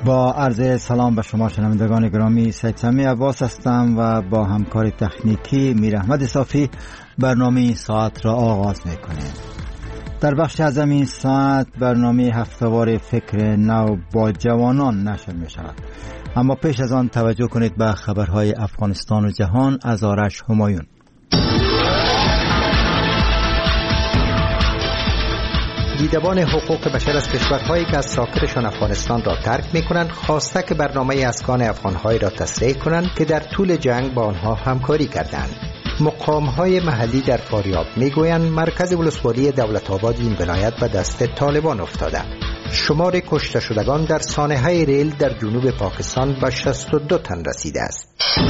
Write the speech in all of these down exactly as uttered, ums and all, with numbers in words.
با عرض سلام به شما شنوندگان گرامی، سید سمی عباس هستم و با همکار تکنیکی میر احمد صافی برنامه ساعت را آغاز میکنیم. در بخش از این ساعت برنامه هفته‌وار فکر نو با جوانان نشر می شود، اما پیش از آن توجه کنید به خبرهای افغانستان و جهان از آرش همایون. دیدبان حقوق بشر از کشورهایی که از ساکنشان افغانستان را ترک می‌کنند خواسته که برنامه اسکان افغان‌های را تصریح کنند که در طول جنگ با آنها همکاری کردند. مقام‌های محلی در فاریاب می‌گویند مرکز ولسوالی دولت آباد این ولایت به دست طالبان افتاده. شمار کشته شدگان در سانحه ریل در جنوب پاکستان به شصت و دو تن رسیده است.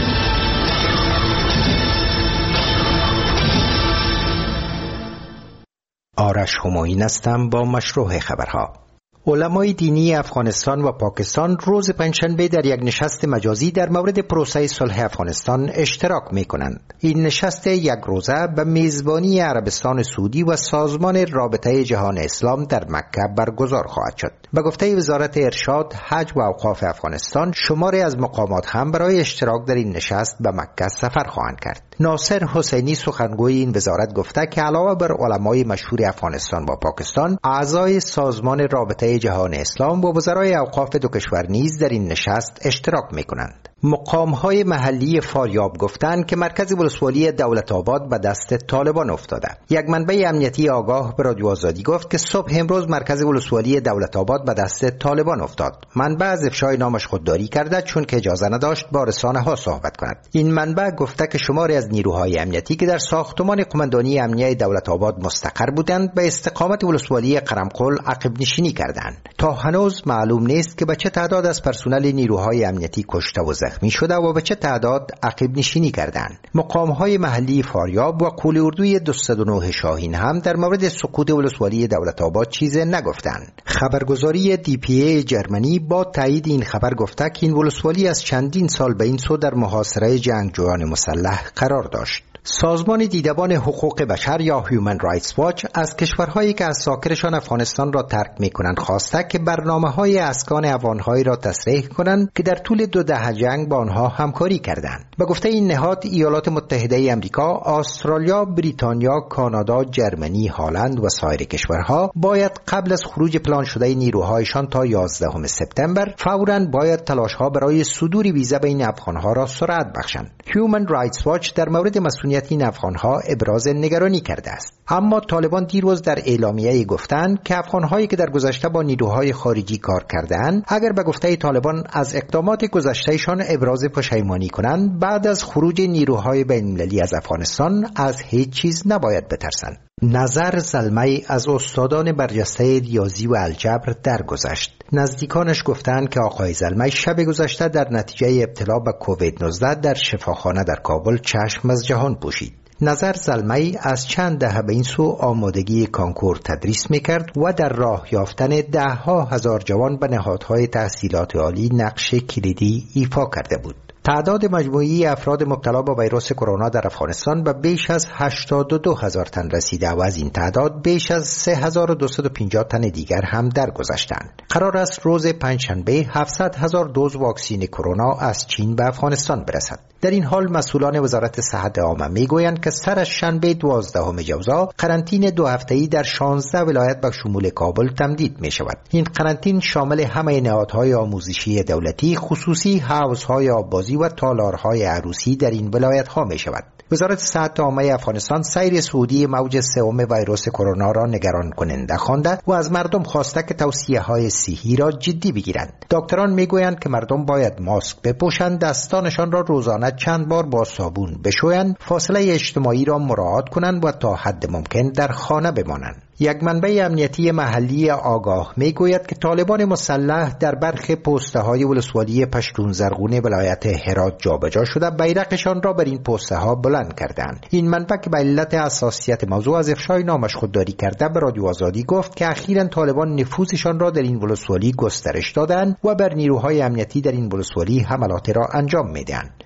آرش همایون هستم با مشروع خبرها. علمای دینی افغانستان و پاکستان روز پنجشنبه در یک نشست مجازی در مورد پروسه صلح افغانستان اشتراک می کنند. این نشست یک روزه به میزبانی عربستان سعودی و سازمان رابطه جهان اسلام در مکه برگزار خواهد شد. به گفته وزارت ارشاد، حج و اوقاف افغانستان، شماری از مقامات هم برای اشتراک در این نشست به مکه سفر خواهند کرد. ناصر حسینی سخنگوی این وزارت گفته که علاوه بر علمای مشهور افغانستان و پاکستان، اعضای سازمان رابطه جهان اسلام و وزرای اوقاف دو کشور نیز در این نشست اشتراک می‌کنند. مقام‌های محلی فاریاب گفتند که مرکز ولسوالی دولت آباد به دست طالبان افتاده. یک منبع امنیتی آگاه به رادیو آزادی گفت که صبح امروز مرکز ولسوالی دولت آباد به دست طالبان افتاد. منبع از افشای نامش خودداری کرده چون که اجازه نداشت با رسانه‌ها صحبت کند. این منبع گفته که شماری از نیروهای امنیتی که در ساختمان قماندانی امنیه دولت آباد مستقر بودند به استقامت ولسوالی قرمقل عقب نشینی کردند. تا هنوز معلوم نیست که به چه تعداد از پرسنل نیروهای امنیتی کشته و زخمی شده و به چه تعداد عقب نشینی کردند. مقام‌های محلی فاریاب و قول اردوی دویست و نه شاهین هم در مورد سقوط ولسوالی دولت آباد چیزی نگفتند. خبرگزاری دی پی ای جرمنی با تایید این خبر گفته که این ولسوالی از چندین سال به این سو در محاصره جنگجویان مسلح قرار داشت. سازمان دیدبان حقوق بشر یا هیومن رایتس واچ از کشورهایی که از ساکنشان افغانستان را ترک می‌کنند خواسته که برنامه‌های اسکان افغان‌هایی را تصریح کنند که در طول دو دهه جنگ با آنها همکاری کردند. به گفته این نهاد، ایالات متحده آمریکا، استرالیا، بریتانیا، کانادا، جرمنی، هلند و سایر کشورها باید قبل از خروج پلان شده نیروهایشان تا یازدهم سپتامبر فوراً باید تلاش‌ها برای صدور ویزا بین افغان‌ها را سرعت بخشند. هیومن رایتس واچ در مورد مسئولیت این افغان‌ها ابراز نگرانی کرده است. اما طالبان دیروز در اعلامیه‌ای گفتند که افغان‌هایی که در گذشته با نیروهای خارجی کار کردند اگر به گفته طالبان از اقدامات گذشته‌شان ابراز پشیمانی کنند، بعد از خروج نیروهای بین‌المللی از افغانستان از هیچ چیز نباید بترسند. نظر زلمی از استادان برجسته ریاضی و الجبر درگذشت. نزدیکانش گفتند که آقای زلمی شب گذشته در نتیجه ابتلا به کووید نوزده در شفاخانه در کابل چشم از جهان پوشید. نظر زلمی از چند دهه به این سو آمادگی کانکور تدریس میکرد و در راه یافتن ده ها هزار جوان به نهادهای تحصیلات عالی نقش کلیدی ایفا کرده بود. تعداد مجموعی افراد مبتلا به ویروس کرونا در افغانستان به بیش از هشتاد و دو هزار تن رسیده و از این تعداد بیش از سه هزار و دویست و پنجاه تن دیگر هم درگذشتند. قرار است روز پنجشنبه هفتصد هزار دوز واکسین کرونا از چین به افغانستان برسد. در این حال مسئولان وزارت صحت عامه میگویند که سر از شنبه دوازدهم ژوئیه قرنطینه دو هفته‌ای در شانزده ولایت به شمول کابل تمدید می شود. این قرنطینه شامل همه نهادهای آموزشی دولتی، خصوصی حوضهای آببازی و تالارهای عروسی در این ولایت‌ها می شود. وزارت صحت عامه افغانستان سیر سعودی موج سوم ویروس کرونا را نگران کننده خوانده و از مردم خواسته که توصیه‌های صحی را جدی بگیرند. دکتران میگویند که مردم باید ماسک بپوشند، دستانشان را روزانه چند بار با صابون بشویند، فاصله اجتماعی را مراعات کنند و تا حد ممکن در خانه بمانند. یک منبع امنیتی محلی آگاه میگوید که طالبان مسلح در برخی پسته های ولسوالی پشتون زرغون ولایت هرات جابجا شده بیرقشان را بر این پسته ها بلند کردند. این منبع که به علت حساسیت موضوع از افشای نامش خودداری کرده به رادیو آزادی گفت که اخیراً طالبان نفوذشان را در این ولسوالی گسترش دادند و بر نیروهای امنیتی در این ولسوالی حملات را انجام میدهند.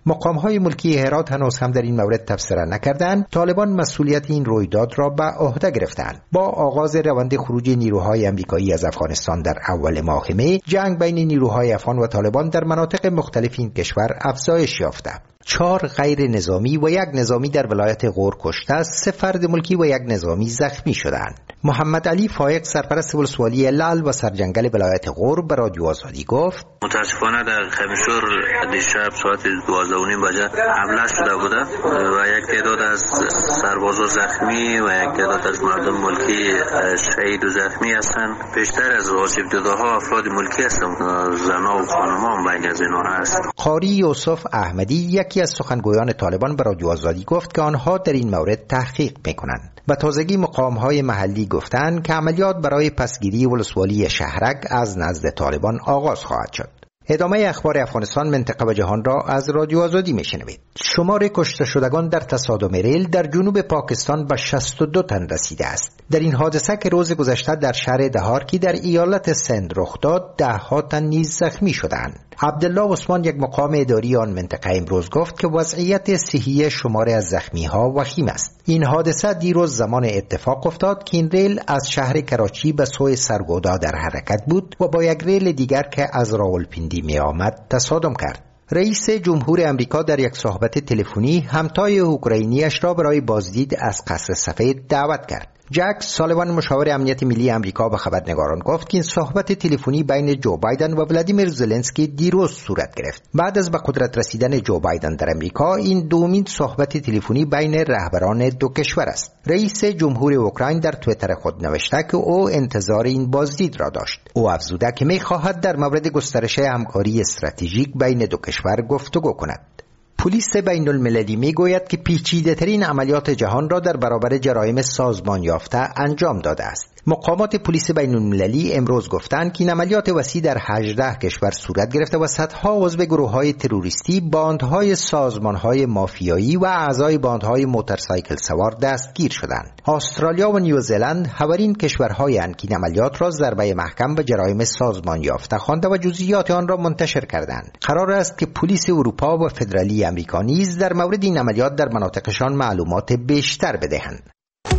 مقام‌های ملکی هرات هنوز هم در این مورد تبصره نکردند. طالبان مسئولیت این رویداد را به عهده گرفتند. با آغاز روند خروج نیروهای آمریکایی از افغانستان در اول ماه می، جنگ بین نیروهای افغان و طالبان در مناطق مختلف این کشور افزایش یافته. چهار غیر نظامی و یک نظامی در ولایت غور کشته، سه فرد ملکی و یک نظامی زخمی شدند. محمد علی فایق سرپرست ولسوالی لعل و سرجنگل ولایت غور به رادیو آزادی گفت: متاسفانه در خمیشور دیشب ساعت دوازده و نیم بجه حمله شده بوده و یک تعداد از سربازا زخمی و یک تعداد از مردم ملکی شهید و زخمی هستند. بیشتر از آسیب دیده‌ها افراد ملکی هستند، زنها و خانم‌ها هم بین از اینها هست. قاری یوسف احمدی یکی از سخنگویان طالبان به رادیو آزادی گفت که آنها در این مورد تحقیق می‌کنند. به تازگی مقام‌های محلی گفتند که عملیات برای پسگیری ولسوالی شهرک از نزد طالبان آغاز خواهد شد. ادامه اخبار افغانستان، منطقه و جهان را از رادیو آزادی میشنوید. شمار کشته شدگان در تصادم ریل در جنوب پاکستان به شصت و دو تن رسیده است. در این حادثه که روز گذشته در شهر دهارکی در ایالت سند رخ داد، ده ها تن نیز زخمی شدند. عبدالله عثمان، یک مقام اداری آن منطقه، امروز گفت که وضعیت صحی شمار از زخمی ها وخیم است. این حادثه دیروز زمان اتفاق افتاد که این ریل از شهر کراچی به سوی سرگودا در حرکت بود و با یک ریل دیگر که از راولپیندی می آمد تصادم کرد. رئیس جمهور امریکا در یک صحبت تلفنی همتای اوکراینیش را برای بازدید از قصر سفید دعوت کرد. جک سالیوان، مشاور امنیت ملی امریکا، به خبرنگاران گفت که این صحبت تلفنی بین جو بایدن و ولادیمیر زلنسکی دیروز صورت گرفت. بعد از به قدرت رسیدن جو بایدن در امریکا، این دومین صحبت تلفنی بین رهبران دو کشور است. رئیس جمهور اوکراین در توییتر خود نوشته که او انتظار این بازدید را داشت. او افزوده که می‌خواهد در مورد گسترش همکاری استراتژیک بین دو کشور گفتگو کند. پلیس بین المللی می گوید که پیچیده ترین عملیات جهان را در برابر جرایم سازمان یافته انجام داده است. مقامات پلیس بین المللی امروز گفتند که این عملیات وسیع در هجده کشور صورت گرفته و صدها عضو گروه‌های تروریستی، باندهای سازمان‌های مافیایی و اعضای باندهای موتورسایکل سوار دستگیر شدند. استرالیا و نیوزلند حوارین کشورهایند که این عملیات را ضربه محکم به جرایم سازمان یافته خوانده و جزئیات آن را منتشر کردند. قرار است که پلیس اروپا و فدرالی امریکا نیز در مورد این عملیات در مناطقشان معلومات بیشتر بدهند.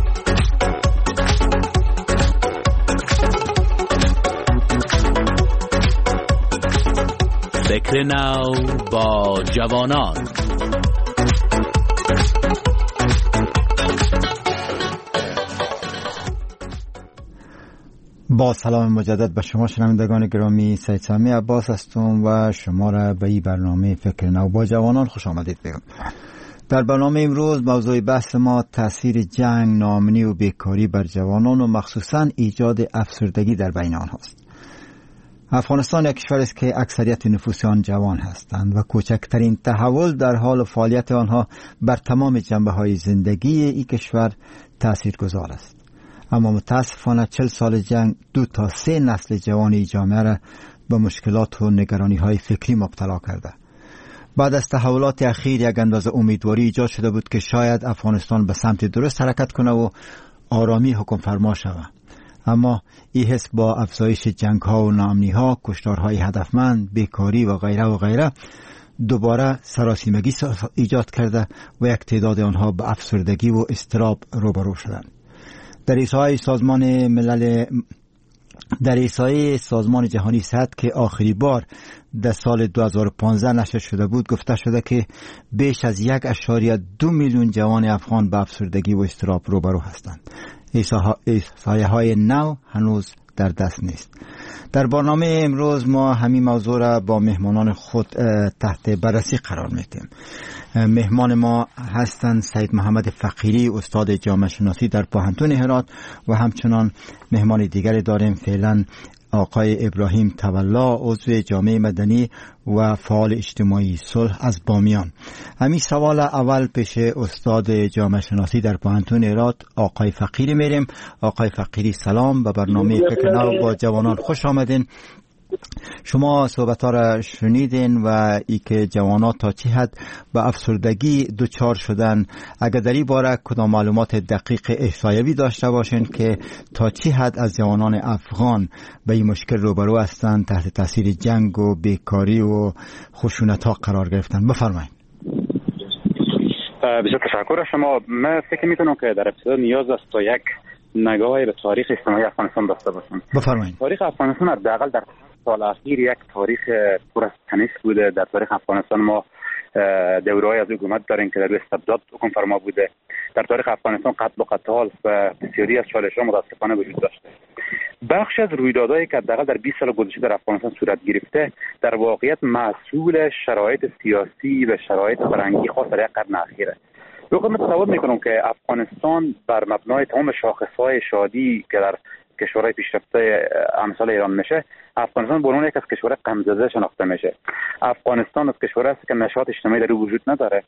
فکر نو با جوانان. با سلام مجدد به شما شنوندگان گرامی، سید سامی عباس هستم و شما را به این برنامه فکر نو با جوانان خوش آمدید میگم. در برنامه امروز موضوع بحث ما تاثیر جنگ، ناامنی و بیکاری بر جوانان و مخصوصاً ایجاد افسردگی در بین آنهاست. افغانستان یک کشور است که اکثریت نفوس آن جوان هستند و کوچکترین تحول در حال فعالیت آنها بر تمام جنبه‌های زندگی این کشور تاثیرگذار است. اما متاسفانه چل سال جنگ دو تا سه نسل جوان جامعه را به مشکلات و نگرانی‌های فکری مبتلا کرده. بعد از تحولات اخیر یک اندازه امیدواری ایجاد شده بود که شاید افغانستان به سمت درست حرکت کنه و آرامی حکم فرما شود. اما این حس با افزایش جنگ‌ها و ناامنی‌ها، کشتارهای هدفمند، بیکاری و غیره و غیره دوباره سراسیمگی ایجاد کرده و یک تعداد آنها به افسردگی و اضطراب روبرو شدند. در احصای سازمان ملل در احصای سازمان جهانی صحت که آخری بار در سال دو هزار و پانزده نشر شده بود، گفته شده که بیش از یک اشاریه دو میلیون جوان افغان به افسردگی و اضطراب روبرو هستند. احصایه های نو هنوز در دست نیست. در برنامه امروز ما همین موضوع را با مهمانان خود تحت بررسی قرار میدیم. مهمان ما هستند سید محمد فقیری، استاد جامعه شناسی در پوهنتون هرات، و همچنان مهمان دیگری داریم فعلا آقای ابراهیم تولا، عضو جامعه مدنی و فعال اجتماعی صلح از بامیان. همین سوال اول پیش استاد جامعه شناسی در پوهنتون هرات آقای فقیری میریم. آقای فقیری سلام، به برنامه فکر نو با جوانان خوش آمدین. شما صحبت ها را شنیدین و ای که جوانات تا چه حد به افسردگی دچار شدن. اگر در این باره کدام معلومات دقیق احصایوی داشته باشین که تا چه حد از جوانان افغان به این مشکل روبرو هستند، تحت تاثیر جنگ و بیکاری و خشونت ها قرار گرفتن، بفرمایید. بسیار تشکر شما. من فکر میکنم که در ابتدا نیاز است تا یک نگاهی به تاریخ اجتماعی افغانستان داشته باشیم. بفرمایید. تاریخ افغانستان حداقل در سال اخیر یک تاریخ پر از تنش بوده. در تاریخ افغانستان ما دوره‌ای از حکومت داریم که در استبداد حکم فرما بوده. در تاریخ افغانستان قتل و قتال و بسیاری از چالش‌ها متأسفانه وجود داشته. بخش از رویدادهایی که حداقل در بیست سال گذشته در افغانستان صورت گرفته در واقعیت محصول شرایط سیاسی و شرایط فرهنگی خاص در یک قرن اخیره. من تصور میکنم که افغانستان بر مبنای تمام شاخصهای شادی که در کشورهای پیشرفته امثال ایران میشه، افغانستان به عنوان یک از کشورهای غمزده شناخته میشه. افغانستان از کشورهایی است که نشاط اجتماعی در او وجود نداره.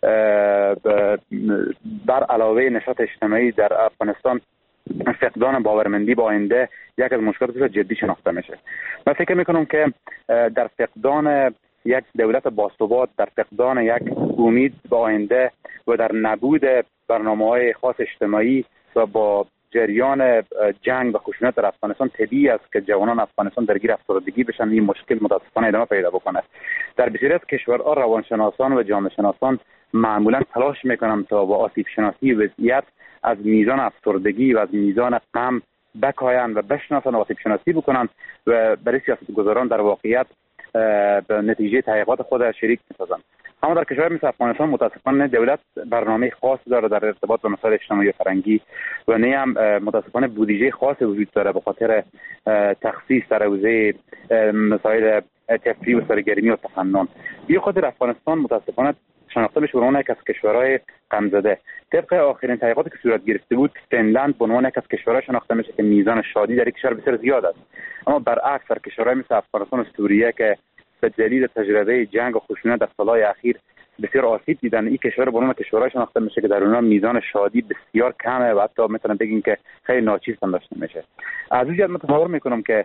بر علاوه نشاط اجتماعی در افغانستان، فقدان باورمندی به آینده یک از مشکلات جدی شناخته میشه. من فکر میکنم که در فقدان یک دولت باثبات، در فقدان یک امید به آینده و در نبود برنامه‌های خاص اجتماعی و با جریان جنگ و خشونت در افغانستان، طبیعی است که جوانان افغانستان درگیر افسردگی بشن. این مشکل متاسفانه ادامه پیدا بکنه. در بسیاری از کشورها روانشناسان و جامعه شناسان معمولا تلاش میکنن تا با آسیب شناسی وضعیت از میزان افسردگی و از میزان غم بکاین و بشناسن و آسیب شناسی بکنن و برای سیاستگزاران در واقعیت به نتیجه تحقیقات خود شریک میسازن. اما در کشور مثل افغانستان متاسفانه دولت برنامه خاص داره در ارتباط با مسائل اجتماعی و فرهنگی و نه هم متاسفانه بودجه خاص وجود داره به خاطر تخصیص در حوزه مسائل تفریح و سرگرمی و تفنن. به خاطر افغانستان متاسفانه شناخته میشه به عنوان یک از کشورهای غمزده. طبق آخرین تحقیقاتی که صورت گرفته بود، فنلند به عنوان یک از کشورهای شناخته میشه که میزان شادی در این کشور بسیار زیاد است. اما برعکس در کشورهای مثل افغانستان و سوریه که به دلیل تجربه جنگ و خشونت در سالهای اخیر بسیار آسیب دیدن، این کشور به عنوان کشورهای شناخته میشه که در اونها میزان شادی بسیار کمه و حتی میتونن بگیم که خیلی ناچیز هم داشته میشه. از این جهت من تصور میکنم که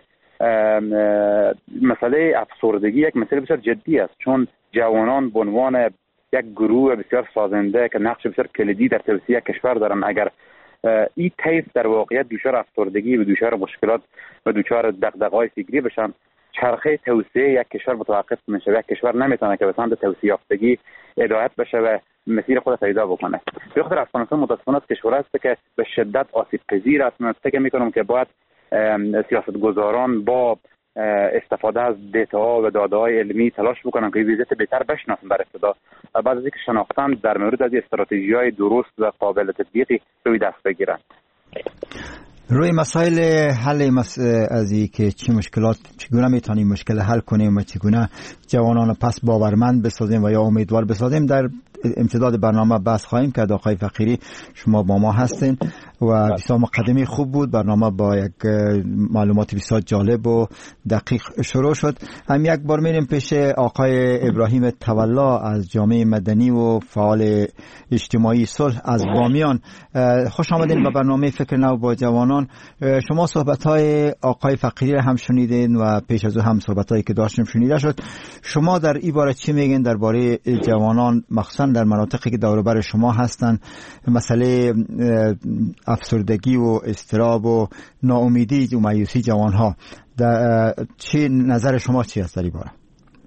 مسئله افسردگی یک مسئله بسیار جدی است، چون جوانان به عنوان یک گروه بسیار سازنده که نقش بسیار کلیدی در توسعه کشور دارن، اگر این طیف در واقعیت دچار افسردگی و دچار مشکلات و دچار دغدغه‌های فکری بشن، چرخه توسعه یک کشور متوقف میشه. یک کشور نمیتونه که به سمت توسعه یافتگی هدایت بشه و مسیر خود پیدا بکنه. به خاطر افغانستان متاسفانه کشور است که به شدت آسیب پذیر است. من فکر میکنم که باید سیاستگزاران با استفاده از دیتا و داده‌های علمی تلاش بکنن که وضعیت بهتر بشناسن در ابتدا و بعد از اینکه شناختن در مورد از استراتژی‌های درست و قابل تطبیقی روی دست بگیرن. روی مسائل حل مس... از این که چی مشکلات چگونه میتونیم مشکل حل کنیم و چگونه جوانان پس باورمند بسازیم و یا امیدوار بسازیم، در امتداد برنامه بحث خواهیم کرد. آقای فقیری شما با ما هستین و بسیار مقدمه خوب بود. برنامه با یک معلومات بسیار جالب و دقیق شروع شد. هم یک بار میریم پیش آقای ابراهیم تولا از جامعه مدنی و فعال اجتماعی صلح از بامیان. خوش آمدین به برنامه فکر نو با جوانان. شما صحبت‌های آقای فقیری را هم شنیدین و پیش از او هم صحبت‌هایی که داشتیم شنیده شد. شما در این باره چی میگین درباره جوانان، مخصوصا در مناطقی که دور و بر شما هستن، مسئله افسردگی و اضطراب و ناامیدی و مایوسی جوانها؟ چی نظر شما چی است در این باره؟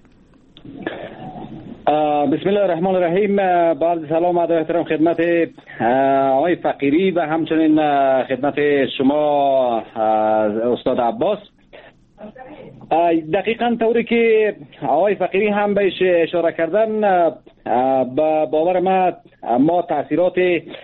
بسم الله الرحمن الرحیم. با سلام و احترام خدمت آقای فقیری و همچنین خدمت شما استاد عباس. دقیقاً طوری که آقای فقیری هم بهش اشاره کردن، با باور ما ما تاثیرات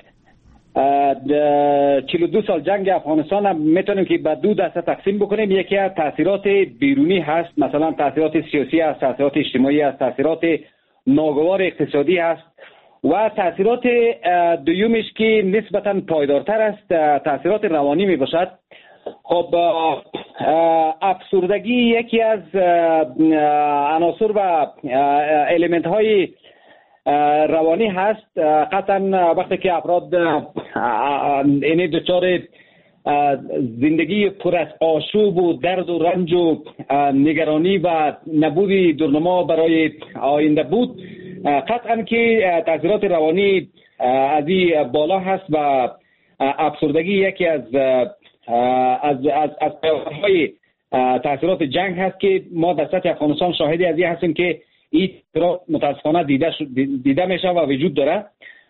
چهل و دو سال جنگ افغانستان میتونیم که به دو دسته تقسیم بکنیم. یکی از تاثیرات بیرونی هست، مثلا تاثیرات سیاسی هست، تاثیرات اجتماعی هست، تاثیرات ناگوار اقتصادی هست و تاثیرات دویمش که نسبتاً پایدارتر است تاثیرات روانی می باشد. خب افسردگی یکی از عناصر و الیمنت های روانی هست. قطعا وقتی که افراد این دچار زندگی پر از آشوب و درد و رنج و نگرانی و نبود درنما برای آینده بود، قطعا که تاثیرات روانی از این بالا هست و افسردگی یکی از از از از پیامدهای تاثیرات جنگ هست که ما در سطح افغانستان شاهدی از این هستیم که این متاسفانه دیده دیده میشه و وجود داره.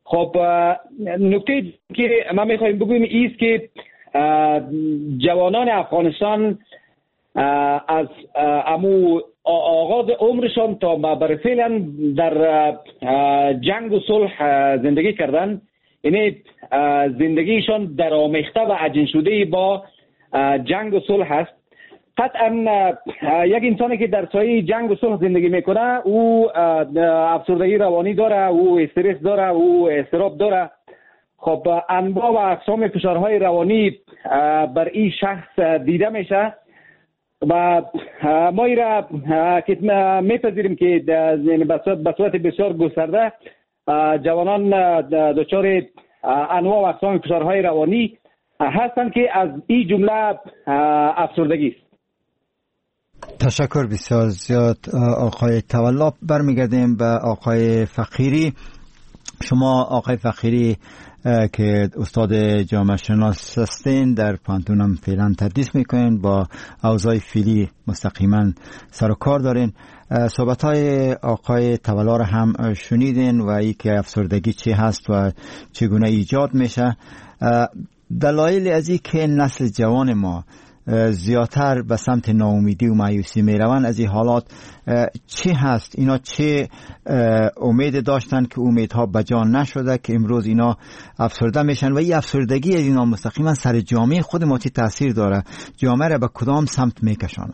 خب نکته که ما میخوایم بگویم ایست که جوانان افغانستان از امو آغاز عمرشان تا بر فعلا در جنگ و صلح زندگی کردن، یعنی زندگیشان در آمیخته و عجین شده با جنگ و صلح است. قطعا یک انسانی که در سایه جنگ و صلح زندگی میکنه او افسردگی روانی داره، او استرس داره، او اضطراب داره. خب انواع و اقسام فشارهای روانی بر این شخص دیده میشه و ما این را که میپذیریم که به صورت بسیار گسترده جوانان دچار انواع و اقسام فشارهای روانی هستند که از این جمله افسردگی است. تشکر بسیار زیاد آقای تولا. برمیگردیم به آقای فقیری. شما آقای فقیری که استاد جامعه شناس هستین، در پانتون هم فعلا تدریس میکنین، با اوضاع فعلی مستقیما سر و کار دارین. صحبت های آقای تولا را هم شنیدین و ای که افسردگی چی هست و چگونه ایجاد میشه. دلایل از این که نسل جوان ما زیادتر به سمت ناامیدی و مایوسی می روند، از این حالات چی هست؟ اینا چه امید داشتن که امیدها بجا نشده که امروز اینا افسرده میشن و این افسردگی از اینا مستقیما سر جامعه خود ما چه تاثیر داره؟ جامعه را به کدام سمت میکشانه؟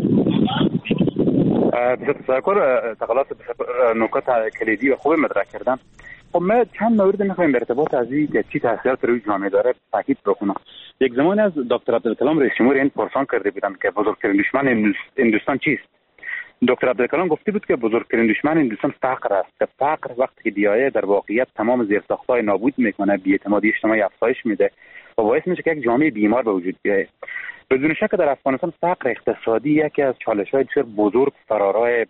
بسیار تشکر. تقلات نکات کلیدی و خوب مطرح کردن. خب ما چند مورد میخوایم به ارتباط از این که چی تاثیرات روی جامعه داره تاکید بکنم. یک زمانی از دکتر عبدالکلام رئیس جمهور این پرسان کرده بودند که بزرگترین دشمن هندوستان چیست؟ دکتر عبدالکلام گفته بود که بزرگترین دشمن هندوستان فقر است، که فقر وقتی که بیایه در واقعیت تمام زیرساخت‌های نابود میکنه، بی‌اعتمادی اجتماعی افزایش میده و باعث میشه که یک جامعه بیمار به وجود بیاید. بدون شک در افغانستان فقر اقتصادی یکی از چالش‌های بسیار بزرگ فرارای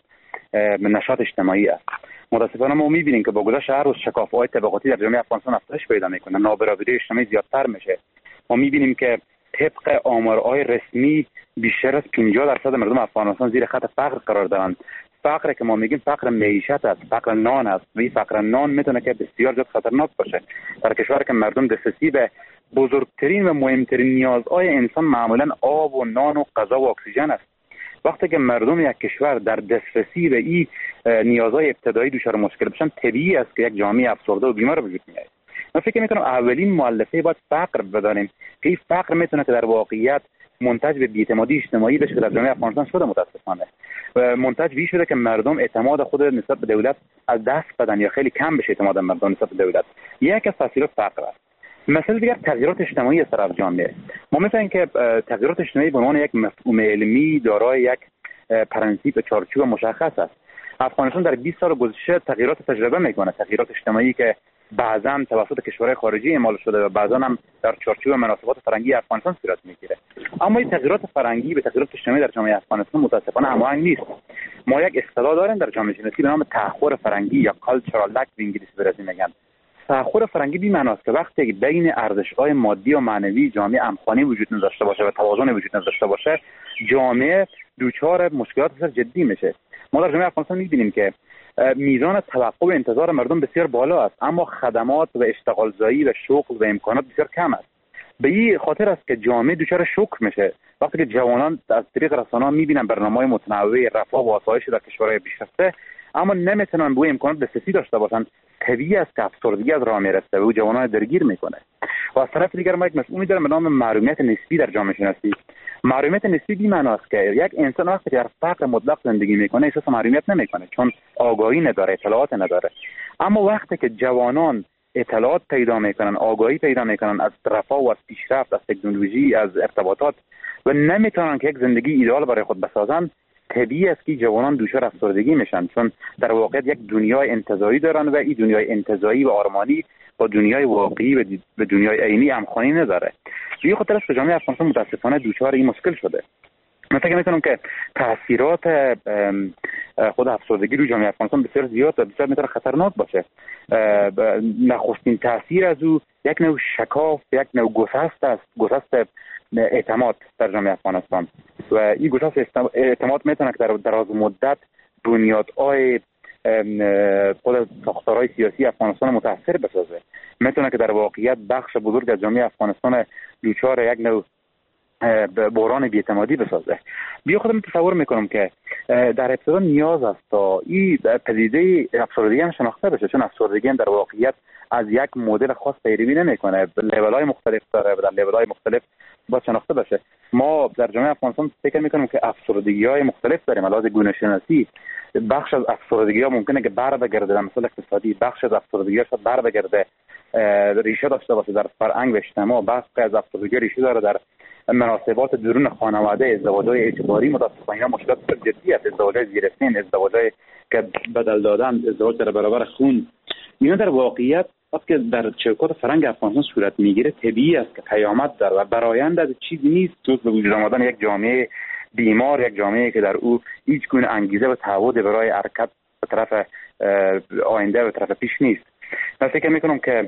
نشاط اجتماعی است. متاسفانه ما می‌بینیم که با گذشت هر روز شکاف‌های طبقاتی در جامعه افغانستان افزایش پیدا میکنه، نابرابری اجتماعی زیادتر میشه. ما می‌بینیم که طبق آمارهای رسمی بیشتر از پنجاه درصد مردم افغانستان زیر خط فقر قرار دارند. فقر که ما میگیم فقر معیشت است، فقر نان است و این فقر نان میتونه که بسیار زیاد خطرناک باشه در کشور که مردم دسترسی به بزرگترین و مهمترین نیازهای انسان معمولا آب و نان و غذا و اکسیژن است. وقتی که مردم یک کشور در دسترسی به این نیازهای ابتدایی دچار مشکل بشن، طبیعی است که یک جامعه افسرده و بیمار به وجود میاد. من فکر میکنم اولین مؤلفه باید فقر بدانیم که این فقر میتونه که در واقعیت منتج به بی‌اعتمادی اجتماعی بشه که در جامعه افغانستان شده. متاسفانه منتج به شده که مردم اعتماد خود نسبت به دولت از دست بدن یا خیلی کم بشه اعتماد مردم نسبت به دولت. یک از تاثیرات فقر است. مثلا دیگر تغییرات اجتماعی از طرف جامعه. ما می‌فهمیم که تغییرات اجتماعی به عنوان یک مفهوم علمی دارای یک پرنسیپ چارچوب مشخص است. افغانستان در بیست سال گذشته تغییرات تجربه میکنه، تغییرات اجتماعی که بعضا توسط کشورهای خارجی اعمال شده و بعضا هم در چارچوب مناسبات فرهنگی افغانستان صورت میگیره. اما این تغییرات فرهنگی به تغییرات اجتماعی در جامعه افغانستان متاسفانه هماهنگ نیست. ما یک اصطلاح داریم در جامعه شناسی به نام تأخر فرهنگی یا کالچرال لک به انگلیسی برسی میگن. تأخر فرهنگی بی معناست که وقتی بین ارزش‌های مادی و معنوی جامعه همخوانی وجود نداشته باشه و توازن وجود نداشته باشه، جامعه دچار مشکلات بسیار جدی میشه. ما در جامعه افغانستان می‌بینیم که میزان توقع و انتظار مردم بسیار بالا است، اما خدمات و اشتغالزایی و شغل و امکانات بسیار کم است. به این خاطر است که جامعه دچار شوک میشه وقتی که جوانان از طریق رسانه‌ها می‌بینن برنامه‌های متنوع رفاه و آسایش در کشورهای پیشرفته، اما نمیتونن به امکانات دسترسی داشته باشن. طبیعی است که افسردگی از راه میرسه و او جوانان درگیر میکنه. و از طرف دیگر ما یک مفهومی داریم به نام محرومیت نسبی در جامعه شناسی. محرومیت نسبی بی معناست که یک انسان وقتی در فقر مطلق زندگی میکنه احساس محرومیت نمیکنه چون آگاهی نداره، اطلاعات نداره. اما وقتی که جوانان اطلاعات پیدا میکنن، آگاهی پیدا میکنن از رفاه و از پیشرفت، از تکنولوژی، از ارتباطات و نمیتونن که یک زندگی ایدئال برای خود بسازن، طبیعی است که جوانان دچار افسردگی میشن چون در واقع یک دنیای انتزاعی دارن و این دنیای انتزاعی و آرمانی با دنیای واقعی و به دنیای عینی همخوانی نداره. به خاطر است که جامعه افغانستان متاسفانه دچار این مشکل شده. من فکر می‌کنم که تاثیرات خود افسردگی روی جامعه افغانستان بسیار زیاد و بسیار میتونه خطرناک باشه. نخستین تاثیر از او یک نوع شکاف، یک نوع گسست است، گسست اعتماد در جامعه افغانستان و این گسست اعتماد میتونه که در دراز مدت بنیادهای خود ساختارهای سیاسی افغانستان متاثر بسازه. میتونه که در واقعیت بخش بزرگ از جامعه افغانستان دوچار یک نوع بحران بی‌اعتمادی بسازه. بیا خودم تصور میکنم که در ابتدا نیاز است تا این پدیده افسردگی هم شناخته بشه، چون افسردگی هم در واقعیت از یک مدل خاص پیروی نمیکنه، لول‌های مختلف داره و در لول‌های مختلف باید شناخته بشه. ما در جامعه افغانستان فکر میکنم که افسردگی‌های مختلف داریم. علاوه گونه شناسی بخش از افسردگی‌ها ممکنه که بر بگرده در مسائل اقتصادی، بخش از افسردگی‌ها شاید بر بگرده ریشه داشته باشه در فرهنگ و اجتماع، بخش از افسردگی ریشه داره در مناسبات درون خانواده، ازدواج‌های اجباری. متأسفانه اینا مشکلات جدی است، ازدواج‌های زیر سن، ازدواج‌های که بدل دادن، ازدواج در برابر خون. اینا در واقعیت وقتی که در چوکات فرهنگ افغانستان صورت میگیره طبیعی است که قیامت داره و برآیند از چیزی نیست جز به وجود آمدن یک جامعه بیمار، یک جامعه که در او هیچ گونه انگیزه و تعهد برای حرکت به طرف آینده و طرف پیش نیست. من فکر میکنم که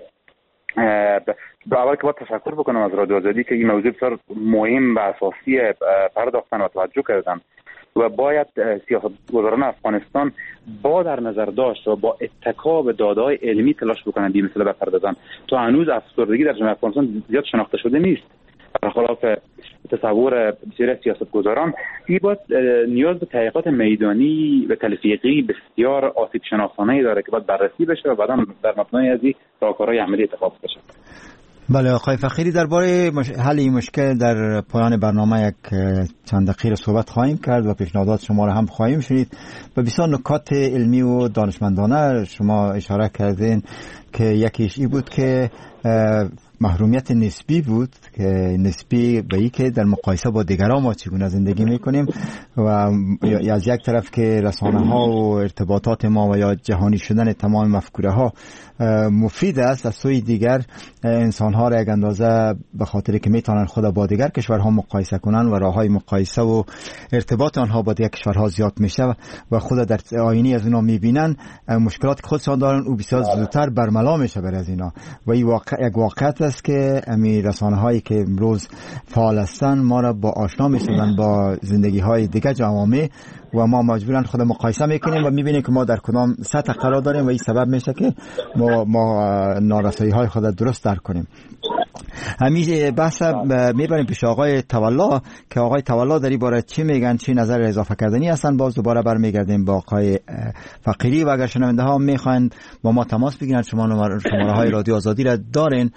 به اول که باید تشکر بکنم از رادیو آزادی که این موضوع بسیار مهم و اساسی پرداختن و توجه کردن و باید سیاستگزاران افغانستان با در نظر داشت و با اتکا به داده‌های علمی تلاش بکنن این مسئله بپردازن. تا هنوز افسردگی در جامعه افغانستان زیاد شناخته شده نیست، برخلاف تصور بسیاری از سیاستگزاران. این باید نیاز به تحقیقات میدانی و تلفیقی بسیار آسیب شناسانه‌ای داره که باید بررسی بشه و بعدا در مبنای از این راهکارهای عملی اتخاذ بشه. بله آقای فقیری، درباره مش... حل این مشکل در پایان برنامه یک چند دقیقه صحبت خواهیم کرد و پیشنهادات شما را هم خواهیم شنید. و بسیار نکات علمی و دانشمندانه شما اشاره کردین که یکیش این بود که محرومیت نسبی بود، که نسبی به این که در مقایسه با دیگران ما چگونه زندگی میکنیم و از یک طرف که رسانه ها و ارتباطات ما و یا جهانی شدن تمام مفکوره ها مفید است، از سوی دیگر انسان ها را یک اندازه به خاطر که میتونن خود با دیگر کشورها مقایسه کنن و راه های مقایسه و ارتباط آنها با دیگر کشورها زیاد میشه و خود در آینه از اونا میبینن مشکلات که خودشان دارن او بسیار زودتر برملا میشه بر از اینا. و این واقع یک واقعیت است که امی رسانه هایی که امروز فعال هستند ما را با آشنا میسازن با زندگی های دیگر جوامع و ما مجبورن خود مقایسه میکنیم و میبینیم که ما در کدام سطح قرار داریم و این سبب میشه که ما, ما نارسایی های خود درست درک کنیم. همین بحث میبریم پیش آقای تولا که آقای تولا در این باره چی میگن، چی نظر اضافه کردنی هستن. باز دوباره برمیگردیم با آقای فقیری و اگر شنونده ها میخواین با ما تماس بگیرن شما شماره های رادیو آزادی را دارین،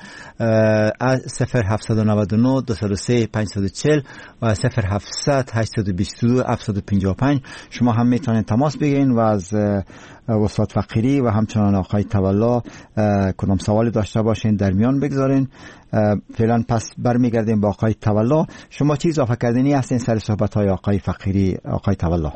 صفر هفت نه نه دو صفر سه پنج چهار صفر و صفر هفت هشت دو دو هفت پنج پنج. شما هم میتونین تماس بگیرین و از استاد فقیری و همچنان آقای تولا کدام سوالی داشته باشین در میان بگذارین. فعلا پس برمیگردیم با آقای تولا. شما چی اضافه کردنی هستین سر صحبت های آقای فقیری؟ آقای تولا.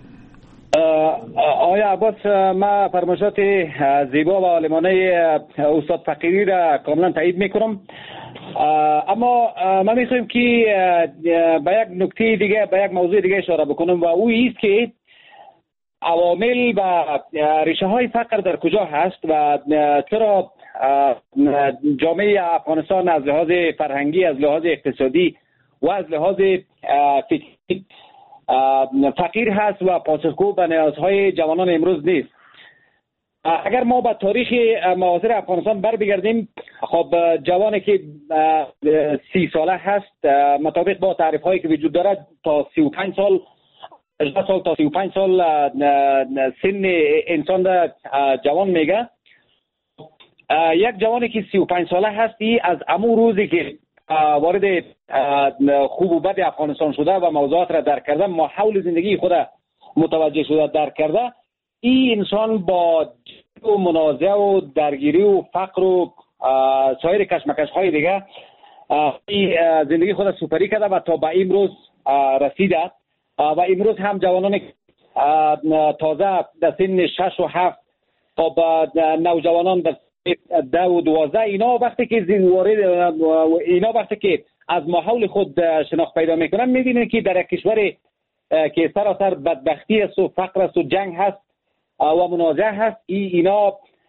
آقای عباس، ما فرمایشات زیبا و عالمانه استاد فقیری را کاملا تایید میکنم، اما ما میخوایم که به یک نکته دیگه، به یک موضوع دیگه اشاره بکنم و او است که عوامل و ریشه های فقر در کجا هست و چرا جامعه افغانستان از لحاظ فرهنگی، از لحاظ اقتصادی و از لحاظ فکری فقیر هست و پاسخگو به نیازهای جوانان امروز نیست. اگر ما به تاریخ معاصر افغانستان بر بگردیم، خب جوانی که سی ساله هست مطابق با تعریف هایی که وجود دارد تا سی و پنج سال هجده سال تا سی و پنج سال سن انسان را جوان میگه. یک جوانی که سی و پنج ساله هستی از امو روزی که وارد خوب و بد افغانستان شده و موضوعات را درک کرده، ماحول زندگی خود متوجه شده، درک کرده، این انسان با و منازعه و درگیری و فقر و سایر کشمکش های دیگه زندگی خود سپری کرده و تا به امروز رسیده. و امروز هم جوانان تازه در سن شش و هفت تا به نوجوانان در ده و دوازده، اینا وقتی که وارد اینا وقتی که از ماحول خود شناخت پیدا میکنن میبینن که در یک کشور که سراسر بدبختی است و فقر است و جنگ هست و منازعه هست، ای اینا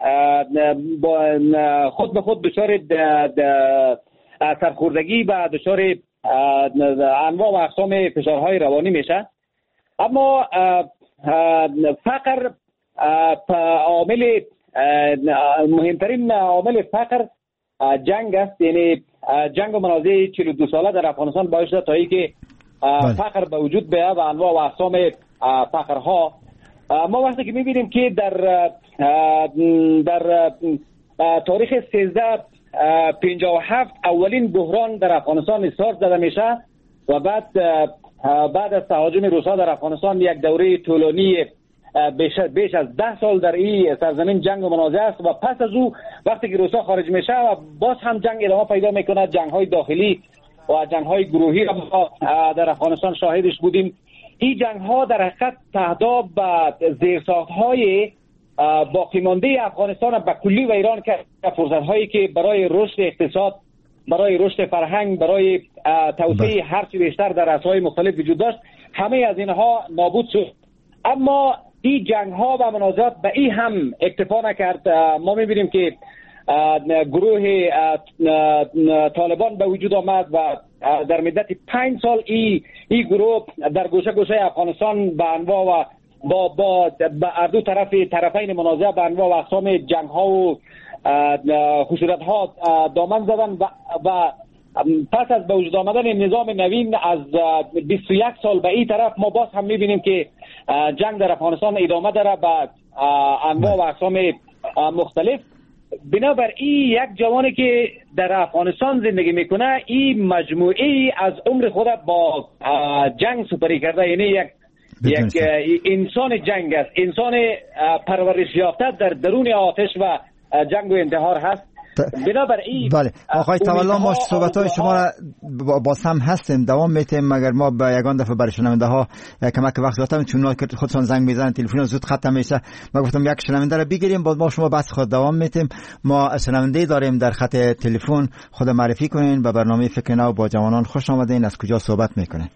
خود به خود دچار سرخوردگی و دچار انواع و اقسام فشارهای روانی میشه. اما فقر عامل مهمترین عامل فقر جنگ است. یعنی جنگ و منازعه چهل و دو ساله در افغانستان باعث شده تا اینکه فقر به وجود بیاید و انواع و اقسام فقرها. ما وقتی که می‌بینیم که در در تاریخ سیزده پنجاه و هفت اولین بحران در افغانستان استارت زده میشه و بعد بعد از تهاجم روس‌ها در افغانستان یک دوره طولانی بیش, بیش از ده سال در این سرزمین جنگ و منازعه است و پس از او وقتی که روس‌ها خارج میشه و باز هم جنگ ادامه پیدا میکنه، جنگ‌های داخلی و جنگ‌های گروهی را در افغانستان شاهدش بودیم. این جنگ‌ها در حقیقت تهداب به زیرساخت‌های باقی مانده افغانستان به کلی و ایران که فرصت‌هایی که برای رشد اقتصاد، برای رشد فرهنگ، برای توسعه هر چی بیشتر در عرصه‌های مختلف وجود داشت، همه از اینها نابود شد. اما این جنگ‌ها و منازعات به این هم اکتفا نکرد. ما می‌بینیم که گروه طالبان به وجود آمد و در مدت پنج سال این این گروه در گوشه گوشه افغانستان به انواع و با با با هر دو طرف طرفین منازعه به انواع و اقسام جنگ‌ها و خشونت‌ها دامن زدن و, و پس از به وجود آمدن نظام نوین از بیست و یک سال به این طرف ما باز هم می‌بینیم که جنگ در افغانستان ادامه داره به انواع و اقسام مختلف. بنابراین یک جوانی که در افغانستان زندگی میکنه این مجموعی از عمر خود با جنگ سپری کرده، یعنی یک یک انسان جنگ است، انسان پرورش یافته در درون آتش و جنگ و انتحار هست. بنابراین بله آقای تولا، ما صحبت‌های شما را با سم هستیم دوام میتیم، مگر ما به یگان دفعه برای شنونده ها کمک وقت دادم چون اونا که خودشون زنگ میزنن تلفن زود ختم میشه. ما گفتم یک شنونده را بگیریم بعد ما شما بس خود دوام میتیم. ما شنونده داریم در خط تلفن، خود معرفی کنین. به برنامه فکر نو با جوانان خوش آمدین. از کجا صحبت میکنین؟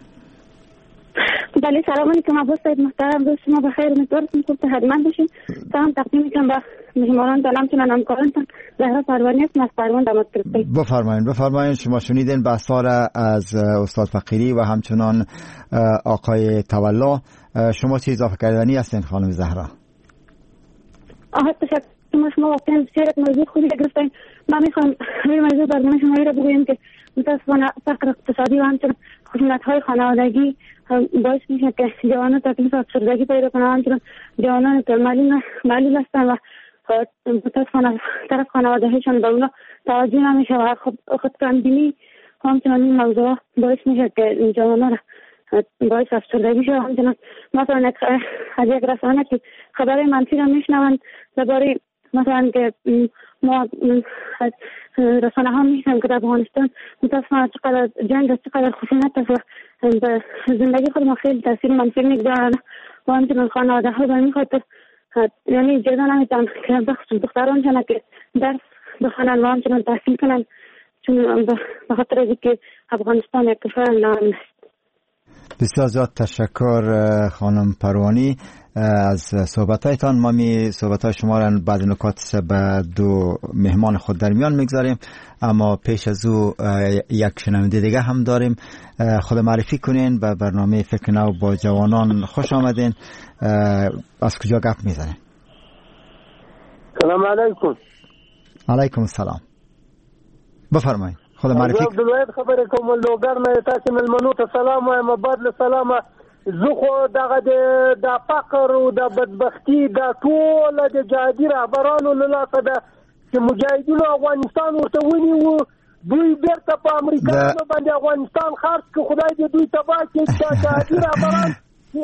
بله سلام علیکم عباس صاحب محترم، روز شما بخیر، امیدوارم خوب صحتمند باشین. سلام تقدیم میکنم به مهمانان دلمتون و همکارانتون. زهرا پروانی هستم از فرمان دامادکرسی. بفرمایید بفرمایید. شما شنیدین بحث‌ها را از استاد فقیری و همچنان آقای تولا. شما چه اضافه کردنی هستین خانم زهرا؟ آها تشکر. شما واقعا بسیار موضوع خوبی گرفتین. من میخوام همین موضوع برنامه شما را بگویم که متاسفانه فقر اقتصادی و همچنان خشونت‌های خانوادگی باعث میشه که جوانان تکلیف افسردگی پیدا کنند. همچنان جوانان معلول معلول هستند و متاسفانه طرف خانواده‌هایشان به اونا توجه نمیشه و خود خودکامبینی همچنان این موضوع باعث میشه که جوانان باعث افسردگی شوند. همچنان مثلا از یک رسانه که خبر منفی را میشنوند درباره مثلا که ما رسانه ها میشنم که در افغانستان متاسفانه چقدر جنگ است، چقدر خشونت است و به زندگی خود ما خیلی تاثیر منفی میگذارند و همچنان خانواده ها به این خاطر یعنی اجازه نمیدن که بخصوص دخترانشان که درس بخوانند و همچنان تحصیل کنند، چون به خاطر از که افغانستان یک کشور ناامن است. بسیار زیاد تشکر خانم پروانی از صحبتایتان. ما می صحبتای شما را بعض نکات به دو مهمان خود در میان میگذاریم، اما پیش از او یک شنونده دیگه هم داریم. خود معرفی کنین. به برنامه فکر نو با جوانان خوش آمدین. از کجا گپ میزنین؟ سلام علیکم. علیکم السلام. بفرمایید. خود معرفی عبدالواحد خبره کوم لوګر نه تاسو ملمنو ته سلام وایم. بعد سلام زه خو دغه د فقر او د بدبختی د ټول د جهادي رهبرانو له لاسه د چې مجاهدینو افغانستان ورته ونیو، دوی بیرته په امریکایانو باندې افغانستان خرڅ کړ. خدای دې دوی تباه کړي. د جهادي رهبران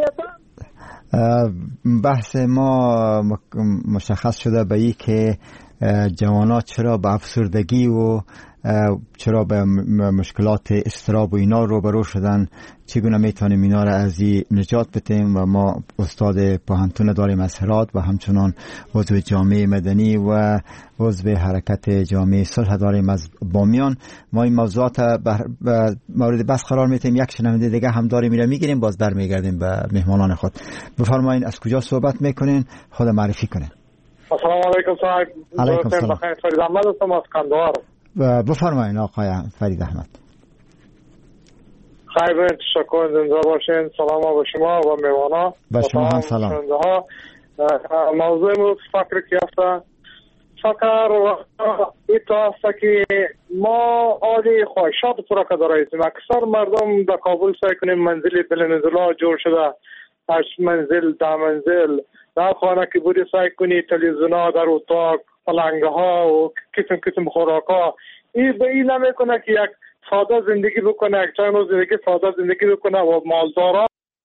بحث ما مشخص شده به این که جوانات چرا به افسردگی و چرا به مشکلات اضطراب و اینا روبرو شدن، چگونه میتونیم اینا را از این نجات بدیم. و ما استاد پوهنتون داریم از هرات و همچنان عضو جامعه مدنی و عضو حرکت جامعه صلح داریم از بامیان. ما این موضوعات مورد بحث قرار میدیم. یک شنونده دیگه هم داریم، میره میگیریم، باز برمیگردیم به مهمانان خود. بفرمایید از کجا صحبت میکنین؟ خود معرفی کنین. السلام علیکم صاحب. علیکم السلام. بخیر. فرید احمد هستم از قندهار. بفرمایید آقای فرید احمد. خیلی تشکر. زنده باشین. سلام به شما و مهمانا. به شما هم سلام. موضوع فکر که هست فکر ایتا هست که ما آلی خواهشات پورا که داراییم. اکثر مردم در کابل سعی کنیم منزل بلندزلا جور شده، هشت منزل ده منزل در خانه که بودی سعی کنی تلویزیون ها در اتاق، پلنگه ها و قسم قسم خوراک ها. این به این نمیکنه که یک ساده زندگی بکنه، یک چند روز زندگی ساده زندگی بکنه و مالدارا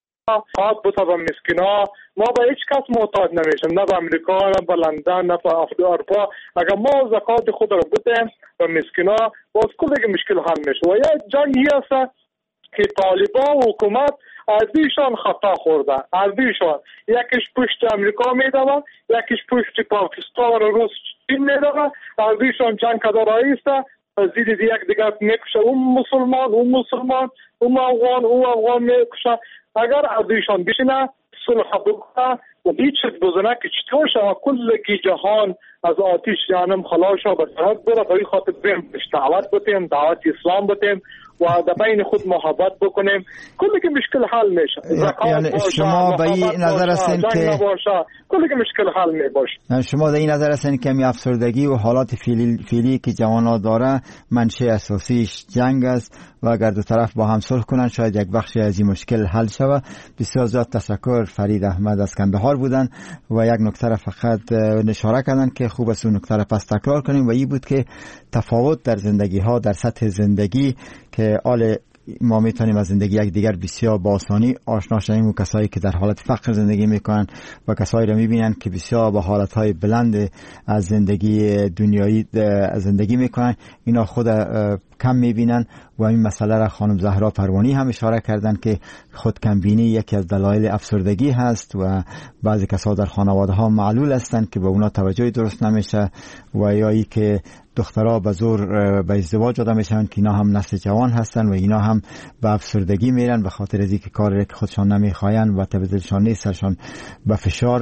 حاد بوده به مسکینا. ما به هیچ کس محتاج نمیشیم، نه به امریکا، نه به لندن، نه به اروپا. اگر ما زکات خود رو بدیم به مسکینا باز کلی مشکل حل میشه. و یک جنگی هست که طالبان و حکومت از ایشان خطا خورده، از ایشان یکیش پشت امریکا میدوه، یکیش پشت پاکستان و روس چین میدوه، از ایشان جنگ کده رئیسته زید یک دیگر میکشه، اون مسلمان اون مسلمان اون افغان اون افغان میکشه. اگر از ایشان بشینه صلح بکنه و هیچ بزنه که چطور شما کل کی جهان از آتش جهنم خلاص شو به سرحد بره. به این خاطر بریم دعوت بتیم، دعوت اسلام بتیم و در بین خود محبت بکنیم، کلی که مشکل حل میشه. یعنی شما به این نظر هستین که کلی که مشکل حل میباشه. شما در این نظر هستین که می افسردگی و حالات فعلی فعلی که جوانان داره منشأ اساسیش جنگ است و اگر دو طرف با هم صلح کنن شاید یک بخشی از این مشکل حل شود. بسیار زیاد تشکر. فرید احمد از کندهار بودن و یک نکته فقط اشاره کردن که خوب است اون نکته پس تکرار کنیم و این بود که تفاوت در زندگی ها در سطح زندگی که آل ما میتونیم از زندگی یک دیگر بسیار با آسانی آشنا شویم و کسایی که در حالت فقر زندگی میکنن و کسایی رو میبینن که بسیار با حالتهای بلند از زندگی دنیایی زندگی میکنن اینا خود کم میبینن و این مسئله را خانم زهرا پروانی هم اشاره کردن که خود کمبینی یکی از دلایل افسردگی هست و بعضی کسا در خانواده ها معلول هستند که به اونا توجه درست نمیشه و یا ای که دخترها به زور به ازدواج داده میشن که اینا هم نسل جوان هستن و اینا هم به افسردگی میرن به خاطر از اینکه کاری که خودشان نمیخواین و تبدیلشان نیستشان به فشار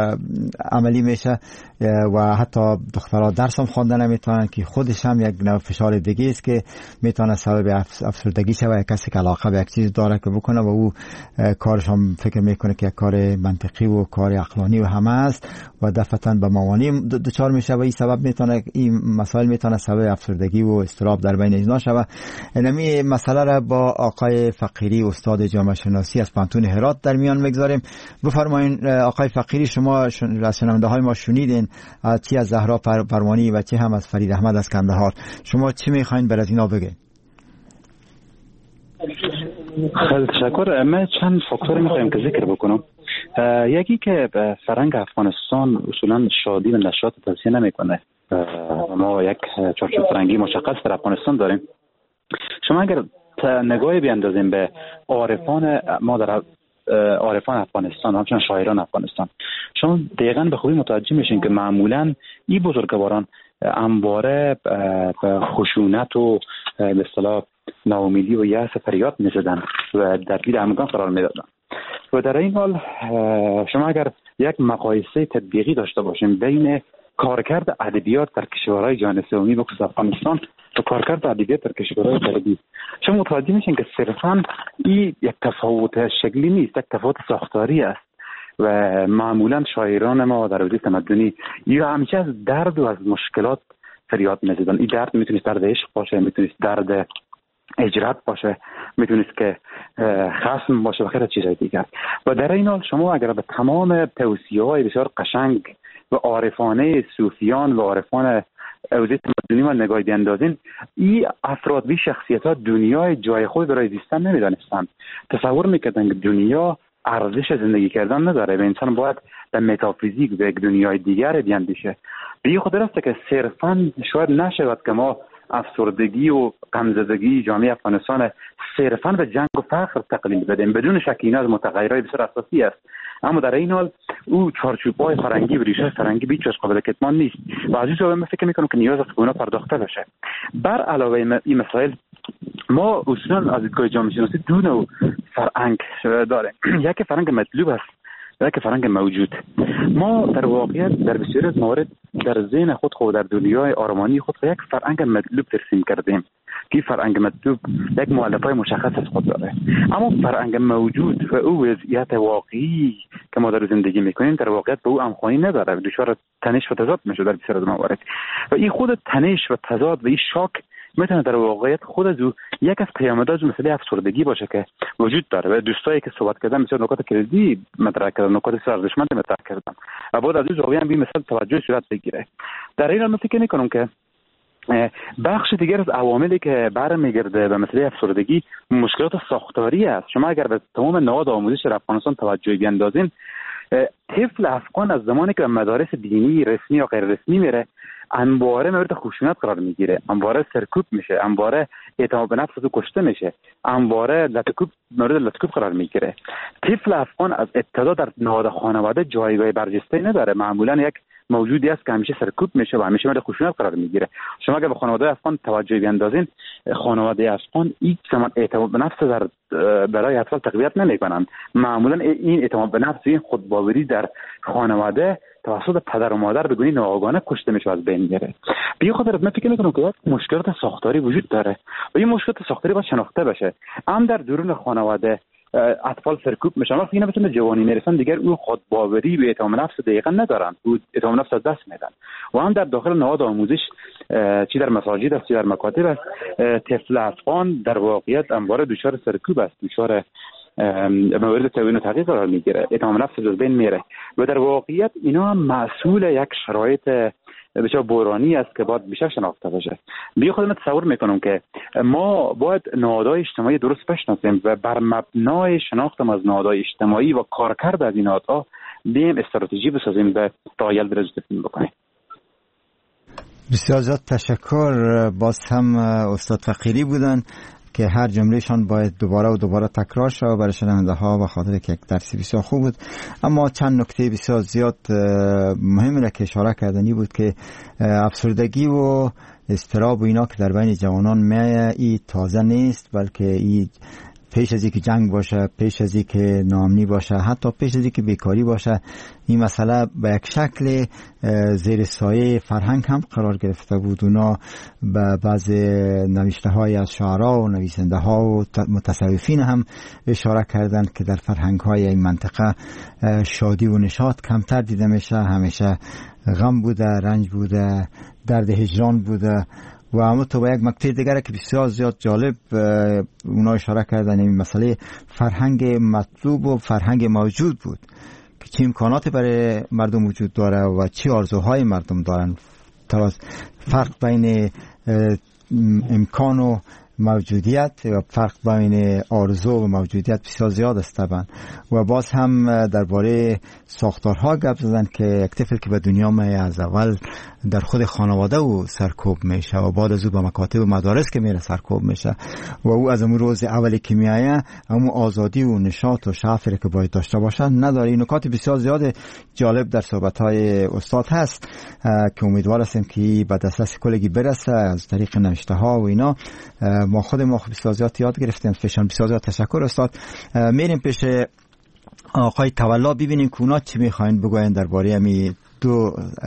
عملی میشه و حتی دخترها درس هم خوانده نمیتونن که خودش هم یک نوع فشار دیگه است که میتونه سبب افسردگی شه و کسی که علاقه به یک چیز داره که بکنه و او کارش هم فکر میکنه که یک کار منطقی و کار عقلانی و همه است و دفعتاً به موانع دچار میشه و این سبب میتونه این مسائل میتونه سبب افسردگی و اضطراب در بین اینا شود. اینمی مسئله را با آقای فقیری استاد جامعه شناسی از پانتون هرات در میان میگذاریم. بفرمایید آقای فقیری، شما از شنونده های ما شنیدین چی از زهرا پروانی و چی هم از فرید احمد از کندهار. شما چی میخواین برای اینا بگید؟ خیلی تشکر. من چند فاکتور میخوایم که ذکر بکنم. یکی که فرهنگ افغانستان اصولا شادی و نشاط توصیه نمیکنه. ما یک چارچوب فرهنگی مشخص در افغانستان داریم. شما اگر نگاهی بیاندازیم به عارفان ما در عارفان افغانستان همچنین شاعران افغانستان، شما دقیقاً به خوبی متوجه میشین که معمولاً این بزرگواران همواره به خشونت و به اصطلاح ناامیدی و یأس فریاد میزدن و در گیر همگان قرار میدادن. و در این حال شما اگر یک مقایسه تطبیقی داشته باشیم بین کارکرد ادبیات در کشورهای جهان سومی و افغانستان و کارکرد ادبیات در کشورهای غربی، شما متوجه میشین که صرفاً این یک تفاوت شکلی نیست، یک تفاوت ساختاری است و معمولاً شاعران ما در حوزه تمدنی یا همیشه از درد و از مشکلات فریاد میزدن. این درد میتونست درد عشق باشه، میتونست درد اجرات باشه، میتونست که خصم باشه و خیلی چیزهای دیگر. و در این حال شما اگر به تمام توصیه‌های بسیار قشنگ و عارفانه صوفیان و عارفان حوزه تمدنی ما نگاهی بیندازین، این افراد بی شخصیت‌ها دنیای جای خود برای زیستن نمیدانستند. تصور میکردن که دنیا ارزش زندگی کردن نداره و انسان باید در متافیزیک به یک دنیای دیگر بیاندیشه. به این خاطر است که صرفاً شاید نشود که ما افسردگی و غمزدگی جامعه افغانستان صرفاً به جنگ و فقر تقلیل بدیم. بدون شک اینا از متغیرهای بسیار اساسی است، اما در این حال او چارچوب‌های فرهنگی و ریشه فرهنگی بیش از قابل کتمان نیست و از این جهت من فکر می‌کنم که نیاز است که اونا پرداخته بشه. بر علاوه این مسائل ما اصولاً از دیدگاه جامعه شناسی دو نوع فرهنگ داریم. یکی فرهنگ مطلوب است یک فرهنگ موجود. ما در واقعیت در بسیاری از موارد در ذهن خود خود در دنیای آرمانی خود یک فرهنگ مطلوب ترسیم کردیم که فرهنگ مطلوب یک مؤلفه مشخص از خود داره، اما فرهنگ موجود و او وضعیت واقعی که ما در زندگی میکنیم در واقعیت به او همخوانی نداره، دچار تنش و تضاد میشه در بسیاری از موارد. و این خود تنش و تضاد و این شاک میتونه در واقعیت خود از او یک از پیامدهای مسئله افسردگی باشه که وجود داره. و دوستایی که صحبت کردن بسیار نکات کلیدی مطرح کردن، نکات بسیار ارزشمند مطرح کردن و بعد از این زاویه هم به مثال توجه صورت بگیره. در این حال من فکر میکنم که بخش دیگر از عواملی که برمیگرده به مسئله افسردگی مشکلات ساختاری است. شما اگر به تمام نهاد آموزش در افغانستان توجه بیندازین، طفل افغان از زمانی که به مدارس دینی رسمی یا غیر رسمی میره انباره مورد خشونت قرار میگیره، انباره سرکوب میشه، انباره اعتماد به نفس او کشته میشه، انباره لطکوب مورد لطکوب قرار میگیره. طفل افغان از ابتدا در نهاد خانواده جایگاه برجسته نداره، معمولا یک موجودی است که همیشه سرکوب میشه و همیشه مورد خشونت قرار میگیره. شما اگر به خانواده افغان توجه بیندازین، خانواده افغان هیچ زمان اعتماد به نفس در برای اطفال تقویت نمیکنند. معمولا این اعتماد به نفس، این خودباوری در خانواده توسط پدر و مادر به گونه ناآگاهانه کشته میشه، از بین میره. به خاطر من فکر میکنم که مشکلات ساختاری وجود داره و این مشکلات ساختاری باید شناخته بشه. هم در درون خانواده اطفال سرکوب میشن، وقتی اینا بتونه جوانی میرسن دیگر او خودباوری و اعتماد به نفس دقیقاً ندارن، او اعتماد به نفس از دست میدن. و هم در داخل نهاد آموزش، چی در مساجد است چی در مکاتب است، طفل افغان در واقعیت انبار دچار سرکوب است، دچار موارد توهین و تحقیر قرار میگیره، اعتماد به نفس از بین میره و در واقعیت اینا هم مسئول یک شرایط بسیار بحرانی است که باید بیشتر شناخته بشه. بی خود من تصور میکنم که ما باید نهادهای اجتماعی درست بشناسیم و بر مبنای شناختم از نهادهای اجتماعی و کارکرد از این نهادها بیم استراتژی بسازیم و رایل درجه بکنیم. بسیار زیاد تشکر. باز هم استاد فقیری بودن که هر جملهشان باید دوباره و دوباره تکرار شد برای شنونده ها و خاطر که یک درسی بسیار خوب بود. اما چند نکته بسیار زیاد مهم را که اشاره کردنی بود که افسردگی و اضطراب و اینا که در بین جوانان میایه، ای تازه نیست، بلکه ای پیش از اینکه جنگ باشه، پیش از اینکه ناامنی باشه، حتی پیش از اینکه بیکاری باشه، این مسئله به یک شکل زیر سایه فرهنگ هم قرار گرفته بود. اونا به بعض نوشته های از شاعرها و نویسنده ها و متصوفین هم اشاره کردند که در فرهنگ های این منطقه شادی و نشاط کمتر دیده میشه، همیشه غم بوده، رنج بوده، درد هجران بوده. و اما تو با یک مکته دیگر که بسیار زیاد جالب اونا اشاره کردن، این مسئله فرهنگ مطلوب و فرهنگ موجود بود که چه امکانات برای مردم وجود داره و چه آرزوهای مردم دارن. فرق بین امکان و موجودیت و فرق بین آرزو و موجودیت بسیار زیاد است طبعا. و باز هم درباره ساختارها گپ زدن که یک طفل که به دنیا میاد از اول در خود خانواده او سرکوب میشه و بعد از او به مکاتب و مدارس که میره سرکوب میشه و او از اون روز اولی که میایه اون آزادی و نشاط و شعفی که باید داشته باشه نداره. این نکات بسیار زیاد جالب در صحبت‌های استاد هست که امیدوار هستیم که به دسترس کلگی برسه از طریق نوشته ها و اینا. ما خود ما بسیار زیاد یاد گرفتیم. فشان بسیار زیاد تشکر استاد. میریم پیش آقای تولا ببینیم که اونا چی میخواین بگوین درباره همی دو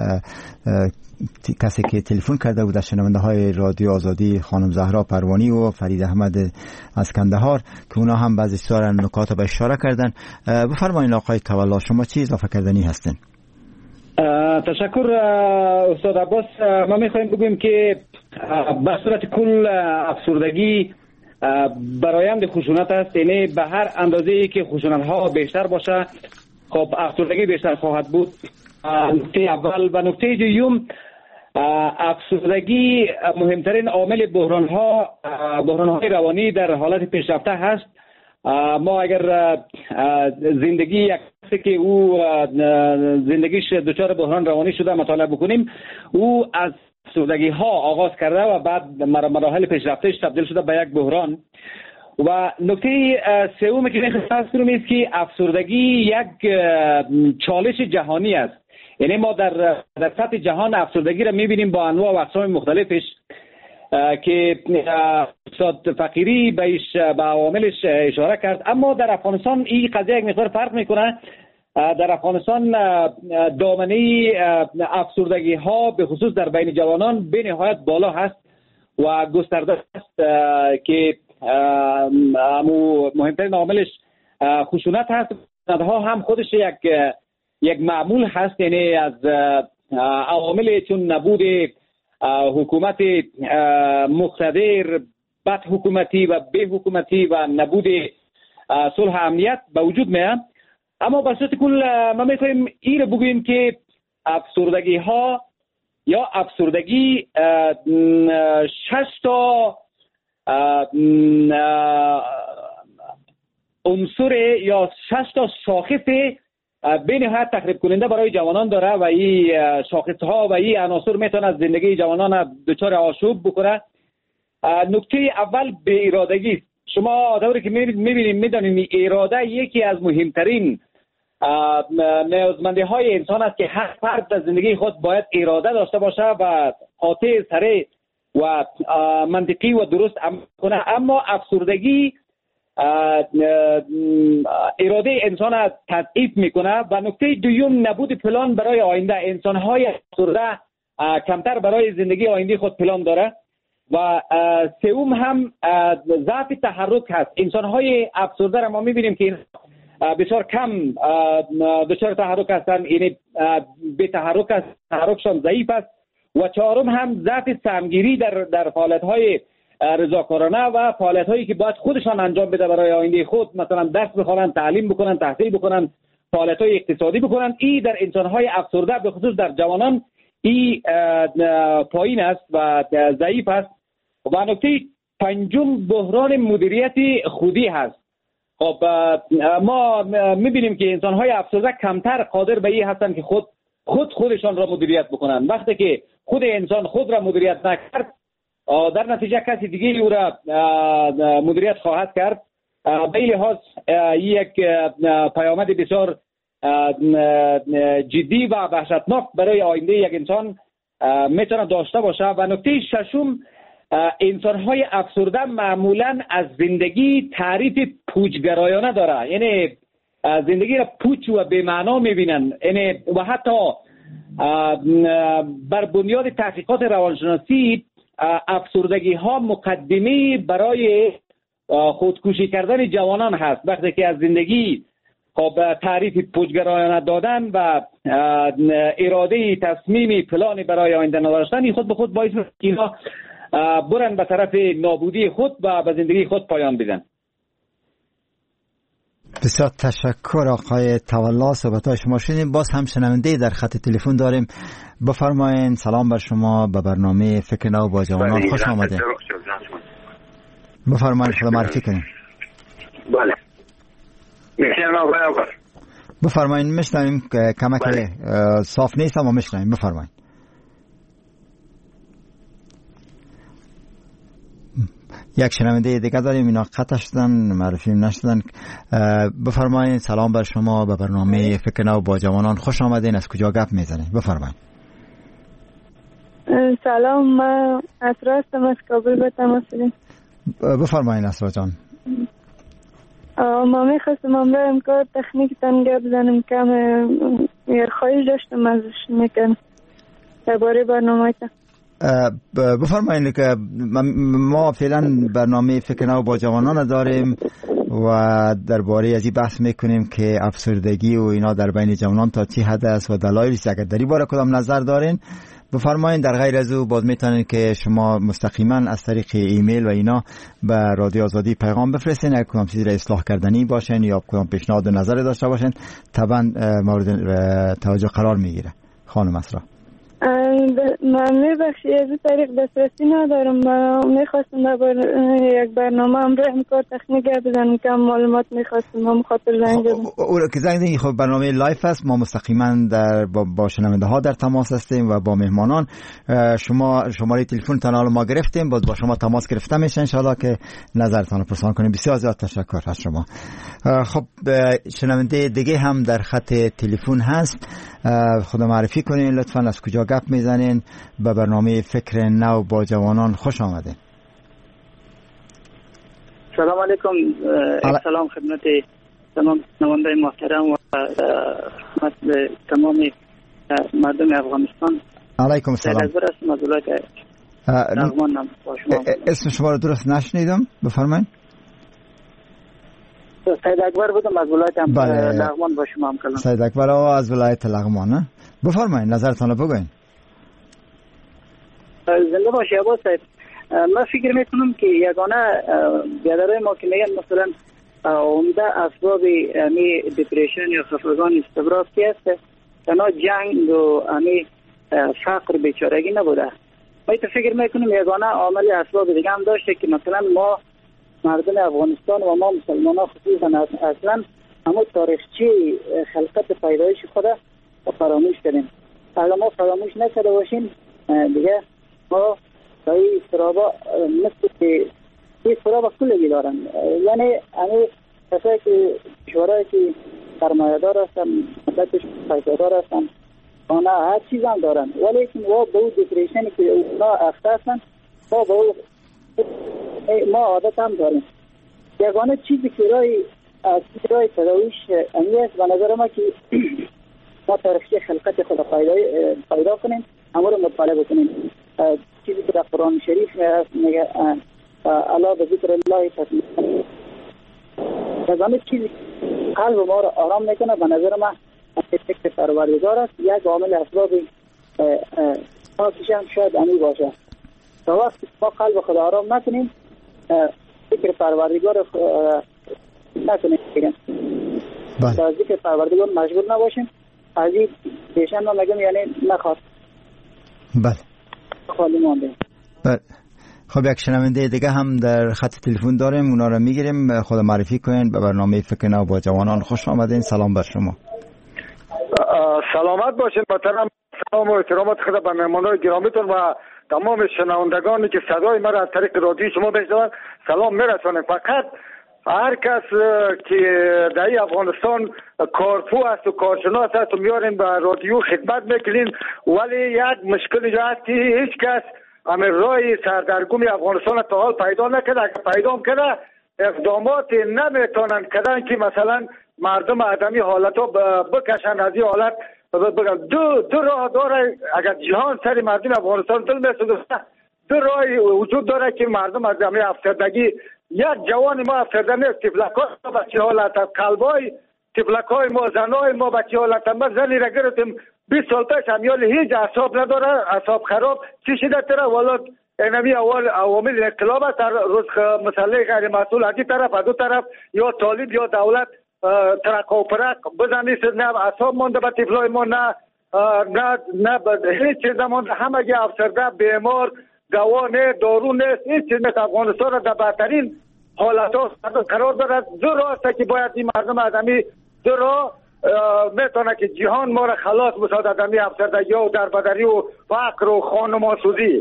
کسی که تلفن کرده بود از شنونده های رادیو آزادی، خانم زهرا پروانی و فرید احمد از کندهار، که اونا هم بعضی سوال نکات به اشاره کردن. بفرمایید آقای تولا، شما چی اضافه کردنی هستین؟ تشکر استاد عباس. ما میخوایم بگویم که به صورت کل افسردگی برآیند خشونت است، یعنی به هر اندازه‌ای که خشونت ها بیشتر باشه خب افسردگی بیشتر خواهد بود. نکته اول. و نکته دوم، افسردگی مهمترین عامل بحران ها بحران های روانی در حالت پیشرفته هست. ما اگر زندگی یک کسی که او زندگیش دچار بحران روانی شده مطالعه بکنیم، او از افسردگی ها آغاز کرده و بعد مراحل پیشرفتهش تبدیل شده به یک بحران. و نکته سومی که میخوایم فرض کنیم است که افسردگی یک چالش جهانی است. یعنی ما در در سطح جهان افسردگی را میبینیم با انواع و اقسام مختلفش که استاد فقیری بهش به عواملش اشاره کرد. اما در افغانستان این قضیه یک مقدار فرق میکنه، در افغانستان دامنه افسردگی ها به خصوص در بین جوانان به نهایت بالا هست و گسترده است که مهمترین عاملش خشونت هست. ها هم خودش یک یک معمول هست، یعنی از عوامل چون نبود حکومت مقتدر، بد حکومتی و بی حکومتی و نبود صلح امنیت به وجود میاد. اما به صورت کل ما میخوایم این رو بگوییم که افسردگی ها یا افسردگی شش تا عنصر یا شش تا شاخص به نهایت تخریب کننده برای جوانان داره و این شاخص ها و این عناصر میتونه از زندگی جوانان دچار آشوب بکنه. نکته اول بی ارادگی. شما طوری که میبینید میدانید اراده یکی از مهمترین نیازمندی های انسان است که هر فرد در زندگی خود باید اراده داشته باشه و قاطع، سریع و منطقی و درست عمل کنه. اما افسردگی اراده انسان را تضعیف میکنه. و نکته دوم نبود پلان برای آینده. انسان های افسرده کمتر برای زندگی آینده خود پلان داره. و سوم هم ضعف تحرک هست. انسان های افسرده را ما میبینیم که بسیار کم دچار تحرک هستند، یعنی به تحرک است، تحرکشان ضعیف است. و چهارم هم ضعف سهمگیری در در فعالیت های رضاکارانه و فعالیت هایی که باید خودشان انجام بده برای آینده خود، مثلا درس بخوانند، تعلیم بکنند، تحصیل بکنند، فعالیت های اقتصادی بکنند. این در انسان های افسرده به خصوص در جوانان این پایین است و ضعیف است. و نکته پنجم بحران مدیریت خودی هست. خب ما میبینیم که انسان های افسرده کمتر قادر به این هستند که خود خود خودشان را مدیریت بکنند. وقتی که خود انسان خود را مدیریت نکرد، در نتیجه کسی دیگه او را مدیریت خواهد کرد. به این لحاظ یک پیامد بسیار جدی و وحشتناک برای آینده یک انسان میتونه داشته باشه. و نکته ششم، انسان‌های افسرده معمولاً از زندگی تعریف پوچگرایانه داره، یعنی زندگی را پوچ و بی‌معنا می‌بینن. یعنی و حتی بر بنیاد تحقیقات روانشناسی افسردگی ها مقدمه برای خودکشی کردن جوانان هست. وقتی که از زندگی خب تعریف پوچگرایانه دادن و اراده تصمیمی پلانی برای آینده نداشتن، این خود به خود باعث میشه که اینا برن به طرف نابودی خود و به زندگی خود پایان بدن. بسیار تشکر آقای تولا، صحبت‌های شما شنیدیم. باز هم شنونده در خط تلفن داریم. بفرمایید. سلام بر شما، به برنامه فکر نو با جوانان خوش آمدید. بفرمایید، خدا معرفی کنید. بله بفرمایید. میشنویم. کمک صاف نیست اما میشنویم. بفرمایید. یک شنونده دیگه داریم، اینا قطع شدن، معرفی نشدن. بفرمایید. سلام بر شما، به برنامه فکر نو با جوانان خوش آمدین. از کجا گپ میزنید؟ بفرمایید. سلام، من اسرا هستم، از کابل به تماس داریم. بفرمایید اسرا جان. ما میخواستم امروز امکار تکنیکتان گپ بزنم، کم خواهش داشتم ازش میکنم درباره برنامه‌تان. بفرمایید که ما فعلا برنامه فکر نو با جوانان داریم و درباره از این بحث میکنیم که افسردگی و اینا در بین جوانان تا چی حد است و دلایلش. اگر در این باره کدام نظر دارین بفرمایید. در غیر از او باز میتونید که شما مستقیما از طریق ایمیل و اینا به رادیو آزادی پیغام بفرستین. اگر کدام چیزی را اصلاح کردنی باشین یا کدام پیشنهاد و نظر داشته باشین طبعا مورد توجه قرار میگیره. خانم اسرا، من میبخشی از این طریق دسترسی ندارم. من میخواستم در یک برنامه امروز امکار تکنیک بزنم که معلومات میخواستم، من خاطر زنگ زدم. او که زنگ زدین خب برنامه لایف است، ما مستقیما در با, با شنونده ها در تماس هستیم و با مهمانان. شما شماره تلفن تان حالا ما گرفتیم، باز با شما تماس گرفته میشه ان شاء الله که نظرتان رو پرسان کنیم. بسیار زیاد تشکر از شما. خب شنونده دیگه هم در خط تلفن هست، خدا معرفی کنین لطفاً. از کجا گپ میزنین؟ به برنامه فکر نو با جوانان خوش آمده. سلام علیکم. سلام خدمت تمام شنوندگان محترم و مثل تمام مردم افغانستان. علیکم السلام. سید اکبر هستم از ولایت لغمان. اسم شما رو درست نشنیدم، بفرمایید. سید اکبر بودم از ولایت لغمان با شما هم کلام. سید اکبر آقا از ولایت لغمان، نه؟ بفرمایید نظرتان رو بگوین. زنده باشی عباس صاحب. من فکر میکنم که یگانه بیادرهای ما که میگن مثلا عمده اسباب امی دپریشن یا خفگان استفراغ که است تنها جنگ و امی فقر بیچارگی نبوده. من فکر میکنم یگانه عامل اسباب دیگه هم داشته که مثلا ما مردم افغانستان و ما مسلمان ها خصوصا اصلا همون تاریخچه خلقت پیدایش خود فراموش کردیم. اگر ما فراموش نکرده باشیم دیگه ما این استرابا مثل که این استرابا کلگی دارن، یعنی همه کسایی که کشورهایی که سرمایه‌دار هستن مدتش پیدادار هستن آنها هر چیز هم دارن، ولی که ما به اون دپریشنی که اونا اخته هستن ما به اون ما عادت هم داریم. یگانه چیزی که رای از رای تداویش امی است و نظر ما که ما تاریخچه خلقت خود پیدا کنیم، همه رو مطالعه بکنیم. چیزی که در قرآن شریف میگه الا به ذکر الله تطمئن یگانه چیزی قلب ما رو آرام میکنه به نظر من فکر پروردگار است. یک عامل اسباب پاکیش هم شاید امی باشه. تا وقتی ما قلب خود آرام نکنیم فکر پروردگار نکنیم دیگه. تا ذکر پروردگار مشغول نباشیم از این پیشن ما میگم یعنی نخواد. بله. خالی مانده. بله. خب یک شنونده دیگه هم در خط تلفن داریم، اونا رو میگیریم. خود معرفی کنین به برنامه فکر نو با جوانان. خوش آمدین. سلام بر شما. سلامت باشین محترم. سلام و احترامات خود به مهمانان گرامیتون و تمام شنوندگانی که صدای ما را از طریق رادیو شما بشنوند سلام میرسانم. فقط هر کس که در افغانستان کارپو است و کارشناس است و میارین به رادیو خدمت میکنین، ولی یک مشکلی هست که هیچ کس همین راه سردرگم افغانستان تا حال پیدا نکرده. اگر پیدا کرده اقدامات نمیتونن کردن که مثلا مردم آدمی حالتو بکشن از این حالت. دو دو راه داره. اگر جهان سر مردم افغانستان دل میسوزه، دو راه وجود داره که مردم از همه افسردگی، یک جوان ما افسرده نیست، تفلکای ما بچه حالت، قلبای تفلکای ما، زنای ما بچه حالت. ما زنی را گرفتیم بیست سال پیش همیال هیچ اعصاب نداره، اعصاب خراب چی شده تره ولد اینمی اول عوامل انقلاب است. روز مسئله غیر مسئول از این طرف از دو طرف یا طالب یا دولت ترک و پرک بزنید، نه اعصاب مونده به تفلای ما، نه نه نه هیچ چیز مونده. همه گی افسرده، بیمار، دوانه، دارو نیست، هیچ چیز نیست. افغانستان را در بدترین حالت ها قرار دارد. دو راه است که باید این مردم آدمی دو راه میتونه که جهان ما را خلاص بسازد از این افسردگی و دربدری و فقر و خانمانسوزی.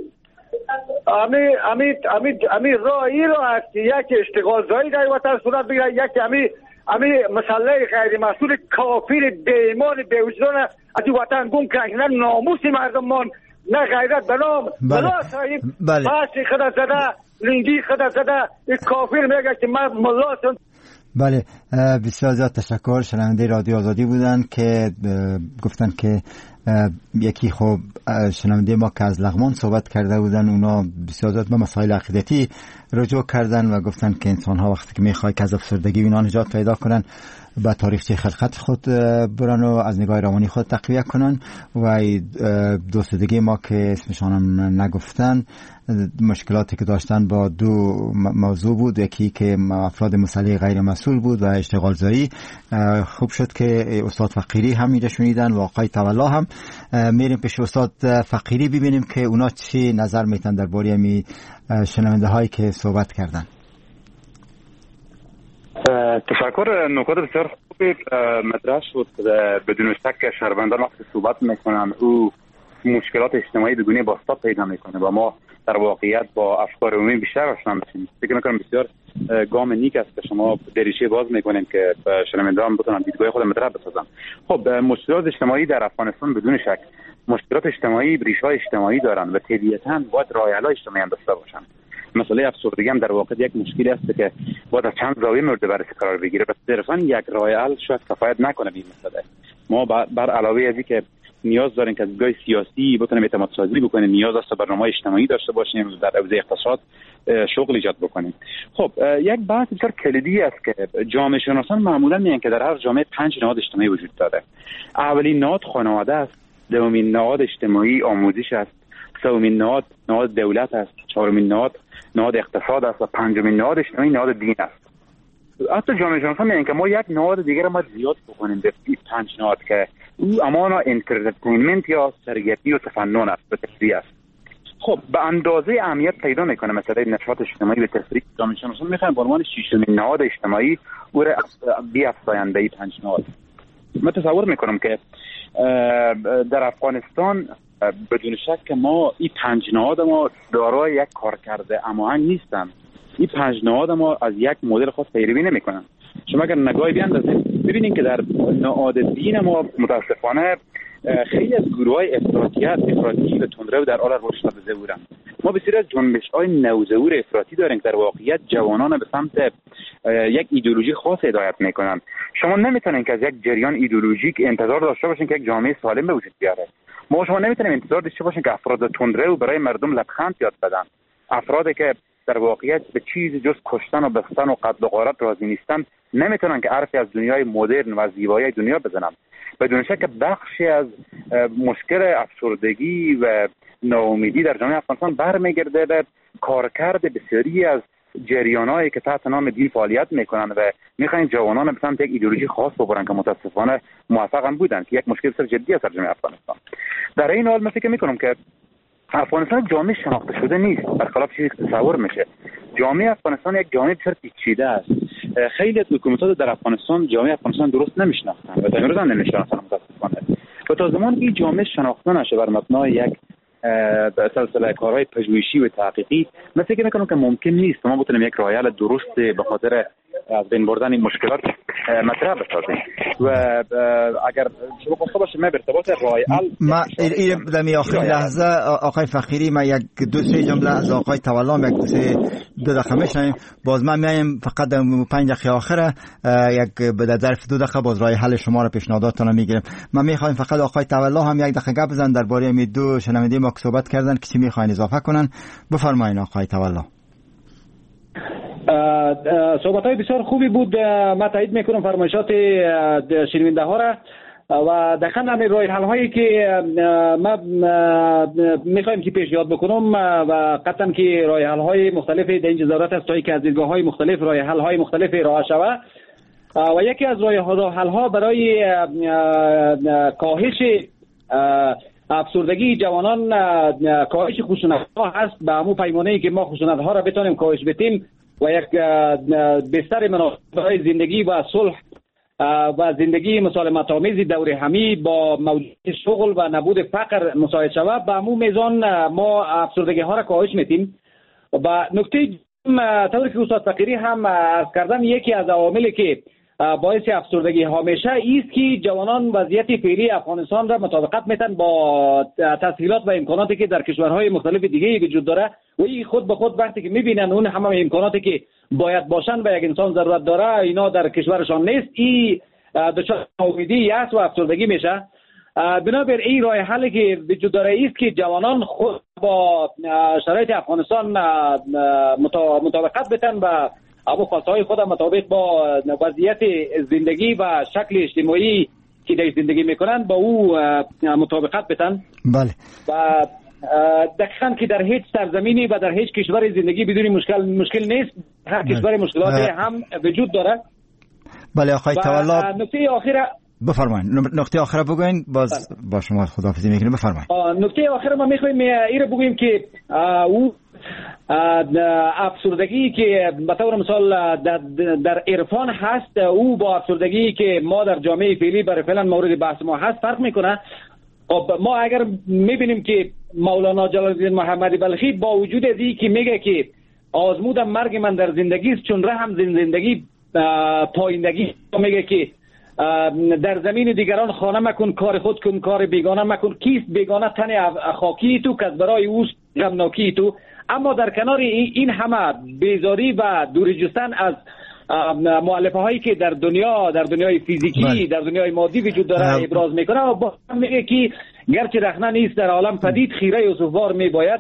امی امی امی امی راه این راه است که یک اشتغال زایی در وطن صورت بگیرد، یک امی امی مسئله غیر مسئول کافر بی ایمان بی وجدان از این وطن گم کنند. نه ناموس مردم من، نه غیرت بنام بلا صاحب باسی خدا زده لنگی خدا زده این کافر میگه که من ملا سن. بله، بسیار زیاد تشکر. شنونده رادیو آزادی بودن که گفتن که یکی خب شنونده ما که از لغمان صحبت کرده بودن، اونا بسیار زیاد به مسائل عقیدتی رجوع کردن و گفتن که انسان ها وقتی که میخوای که از افسردگی اینا نجات پیدا کنن به تاریخچه خلقت خود برن و از نگاه روانی خود تقویه کنن. و دوست دیگه ما که اسمشان هم نگفتن مشکلاتی که داشتن با دو موضوع بود، یکی که افراد مسئله غیر مسئول بود و اشتغال زایی. خوب شد که استاد فقیری هم میره شنیدن و آقای تولا هم. میریم پیش استاد فقیری ببینیم که اونا چی نظر میتن درباره امی شنونده هایی که صحبت کردن. تشکر. نکات بسیار خوبی مطرح شد. بدون شک شهروندان وقتی صحبت میکنن او مشکلات اجتماعی بگونه باستا پیدا میکنه و ما در واقعیت با افکار عمومی بیشتر آشنا میشیم. فکر میکنم بسیار گام نیک است که شما دریچه باز میکنیم که شنوندگان بتونن دیدگاه خود مطرح بسازن. خب مشکلات اجتماعی در افغانستان بدون شک مشکلات اجتماعی ریشه های اجتماعی دارن و طبیعتاً باید راه حل اجتماعی هم داشته باشن. مسئله افسردگی هم در واقع یک مشکلی است که باید از چند زاویه مورد بررسی قرار بگیره. بس صرفا یک راه حل شاید کفایت نکنه به این مسئله. ما بر علاوه از اینکه نیاز داریم که از دیدگاه سیاسی بتونیم اعتماد سازی بکنیم، نیاز است برنامه اجتماعی داشته باشیم، در حوزه اقتصاد شغل ایجاد بکنیم. خب یک بحث بسیار کلیدی است که جامعه شناسان معمولا میگن که در هر جامعه پنج نهاد اجتماعی وجود داره. اولین نهاد خانواده است، دومین نهاد اجتماعی آموزش است، سومین نهاد نهاد دولت است، چهارمین نهاد نهاد اقتصاد است و پنجمین نهاد اجتماعی نهاد دین است. حتی جامعه شناسان میگن که ما یک نهاد دیگر ما زیاد بکنیم به این پنج نهاد که او امانا انترتینمنت یا سرگرمی و تفنن است به تفریح است. خب به اندازه اهمیت پیدا میکنه مسئله نشاط اجتماعی به تفریح. جامعه شناسان میخوان به عنوان ششمین نهاد اجتماعی او را بیافزایند این پنج نهاد. من تصور میکنم که در افغانستان بدون شک که ما این پنج نهاد ما دارای یک کارکرد هماهنگ نیستن. این پنج نهاد ما از یک مدل خاص پیروی نمیکنن. شما اگر نگاهی بیاندازید ببینید که در نهاد دین ما متاسفانه خیلی از گروه‌های افراطی افراطی و تندرو در حال رشد و ظهورند. ما بسیار از جنبش‌های نوظهور افراطی داریم که در واقعیت جوانان به سمت یک ایدئولوژی خاص هدایت میکنن. شما نمیتونین که از یک جریان ایدئولوژیک انتظار داشته باشین که یک جامعه سالم به وجود بیاره. ما شما نمیتونیم انتظار داشته باشین که افراد تندرو برای مردم لبخند یاد بدن. افرادی که در واقعیت به چیزی جز کشتن و بستن و قتل و غارت راضی نیستن نمیتونن که حرفی از دنیای مدرن و زیبایی دنیا بزنن. بدون شک بخشی از مشکل افسردگی و ناامیدی در جامعه افغانستان برمیگرده به کارکرد بسیاری از جریانایی که تحت نام دین فعالیت میکنن و میخواین جوانان به سمت یک ایدئولوژی خاص ببرن که متاسفانه موفق هم بودن که یک مشکل بسیار جدی است در جامعه افغانستان. در این حال من فکر میکنم که افغانستان جامعه شناخته شده نیست، برخلاف چیزی که تصور میشه. جامعه افغانستان یک جامعه بسیار پیچیده است. خیلی از حکومت‌ها در افغانستان جامعه افغانستان درست نمیشناختن و تا امروز هم نمیشناختن متاسفانه. و تا زمانی که این جامعه شناخته نشه بر مبنای یک سلسله کارهای پژوهشی و تحقیقی، من فکر میکنم که ممکن نیست ما بتونیم یک راه حل درست به خاطر از بین بردن این مشکلات مطرح بسازیم. و اگر شما گفته باشه من به ارتباط راه حل ما این در آخرین لحظه آقای فقیری ما یک دو سه جمله از آقای تولا یک دو سه دو دقیقه میشنیم، باز ما میایم فقط در پنج دقیقه آخره یک به ظرف دو دقیقه باز راه حل شما رو پیشنهاداتتون رو میگیریم. ما میخوایم فقط آقای تولا هم یک دقیقه گپ بزنن درباره می دو شنونده ما که صحبت کردن که چی میخواین اضافه کنن. بفرمایید آقای تولا. صحبت های بسیار خوبی بود. من تایید میکنم فرمایشات شنونده ها را و دقیقاً همین راه حل هایی که ما میخوایم که پیشنهاد بکنم و قطعاً که راه حل های مختلف در این ضرورت است تا که از دیدگاه های مختلف راه حل های مختلف راه شود و یکی از راه حل ها برای کاهش افسردگی جوانان کاهش خشونت ها هست. به همون پیمانه‌ای که ما خشونت ها را بتونیم کاهش بدیم و یک بستر مناسب برای زندگی و صلح و زندگی مسالمت آمیز دور همی با موجودیت شغل و نبود فقر مساعد شود، به همون میزان ما افسردگی ها را کاهش میدیم. و نکته طوری که استاد فقیری هم عرض کردن، یکی از عواملی که باعث افسردگی همیشه است که جوانان وضعیت فعلی افغانستان را مطابقت میتن با تسهیلات و امکاناتی که در کشورهای مختلف دیگه وجود داره و این خود به خود وقتی که میبینن اون همه امکاناتی که باید باشن به یک انسان ضرورت داره اینا در کشورشان نیست، این دچار امیدی یأس و افسردگی میشه. بنابر این راه حلی که وجود داره است که جوانان خود با شرایط افغانستان مطابقت بتن و اما خواستهای خودم مطابق با وضعیت زندگی و شکل اجتماعی که در زندگی میکنن با او مطابقت بتن. بله. و دقیقاً که در هیچ سرزمینی و در هیچ کشور زندگی بدون مشکل مشکل نیست، هر کشور مشکلات هم وجود داره. بله آقای تولا، نکته آخر بفرمایید. نکته آخر بگوین باز بله. با شما خداحافظی میکنیم. بفرمایید. نکته آخر ما میخوایم این رو بگویم که او افسردگی که به طور مثال در, در عرفان هست، او با افسردگی که ما در جامعه فعلی برای فعلا مورد بحث ما هست فرق میکنه. خب ما اگر میبینیم که مولانا جلال الدین محمدی بلخی با وجود از این که میگه که آزمودم مرگ من در زندگی است چون رحم زندگی پایندگی، میگه که در زمین دیگران خانه مکن کار خود کن کار بیگانه مکن، کیست بیگانه تن خاکی تو که برای اوست غمناکی تو. اما در کنار این همه بیزاری و دوری جستن از مؤلفه هایی که در دنیا در دنیای فیزیکی بله. در دنیای مادی وجود داره ابراز میکنه و با میگه که گرچه رخنه نیست در عالم پدید خیره یوسفوار میباید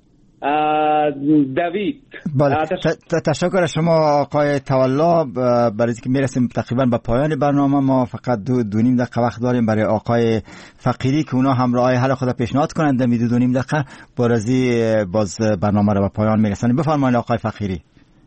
دوید. بله. تشکر از شما آقای تولا. برای اینکه میرسیم تقریبا به پایان برنامه، ما فقط دو, دو نیم دقیقه وقت داریم برای آقای فقیری که اونا هم راه حل خود پیشنهاد کنند. در دو, دو نیم دقیقه بارزی باز برنامه رو به پایان میرسونیم. بفرمایید آقای فقیری.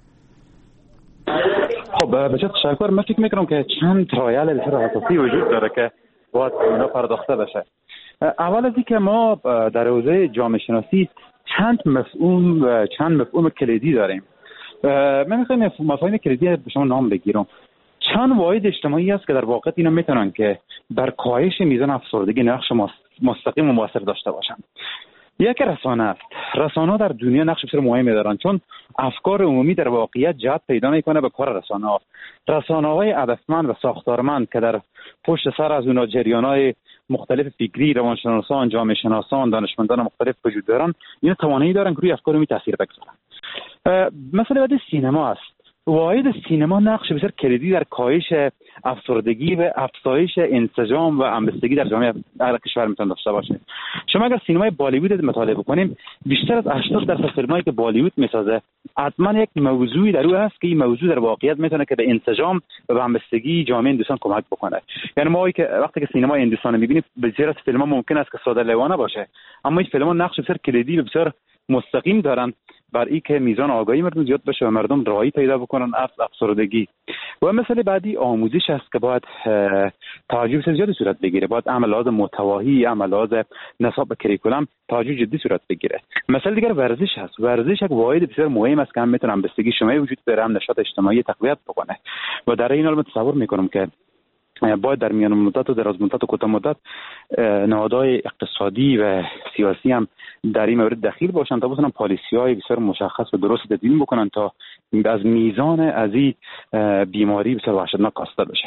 خب بسیار تشکر. من فکر میکنم که چند ترایل بسیار اساسی وجود داره که باید اینا پرداخته بشه. اول از اینکه ما در حوزه جامعه شناسی چند مفهوم چند مفهوم کلیدی داریم. من میخوایم مفاهیم کلیدی به شما نام بگیرم. چند واحد اجتماعی است که در واقع اینا میتونن که در کاهش میزان افسردگی نقش مستقیم و مؤثر داشته باشن. یک رسانه است. رسانه در دنیا نقش بسیار مهمی دارن، چون افکار عمومی در واقعیت جهت پیدا میکنه به کار رسانه ها. رسانه های هدفمند و ساختارمند که در پشت سر از اونها جریان های مختلف فکری، روانشناسان، جامعه شناسان، دانشمندان مختلف وجود دارن، اینا توانایی دارن که روی افکار عمومی تاثیر بگذارن. مثلا بعد سینما است. واحد سینما نقش بسیار کلیدی در کاهش افسردگی و افزایش انسجام و همبستگی در جامعه هر کشور میتونه داشته باشه. شما اگر سینمای بالیوود مطالعه بکنیم، بیشتر از هشتاد درصد فیلمایی که بالیوود میسازه حتما یک موضوعی در او هست که این موضوع در واقعیت میتونه که به انسجام و به همبستگی جامعه هندوستان کمک بکنه. یعنی ما که وقتی که سینمای هندوستان میبینیم، بسیار از فیلم‌ها ممکن است که ساده لوحانه باشه، اما این فیلم‌ها نقش بسیار کلیدی و بسیار مستقیم دارن بر این که میزان آگاهی مردم زیاد بشه و مردم راهی پیدا بکنن از افسردگی. و مثلا بعدی آموزش است که باید توجه زیادی صورت بگیره. باید عملات متواهی، عملات نصاب به کریکولم توجه جدی صورت بگیره. مثلا دیگر ورزش است. ورزش یک واحد بسیار مهم است که هم میتونه همبستگی شما وجود داره، هم نشاط اجتماعی تقویت بکنه. و در این حال من تصور میکنم که باید در میان مدت و دراز مدت و کوتاه مدت نهادهای اقتصادی و سیاسی هم در این مورد دخیل باشن تا بتونن پالیسی‌های بسیار مشخص و درست تدوین بکنن تا از میزان از این بیماری بسیار وحشتناک کاسته بشه.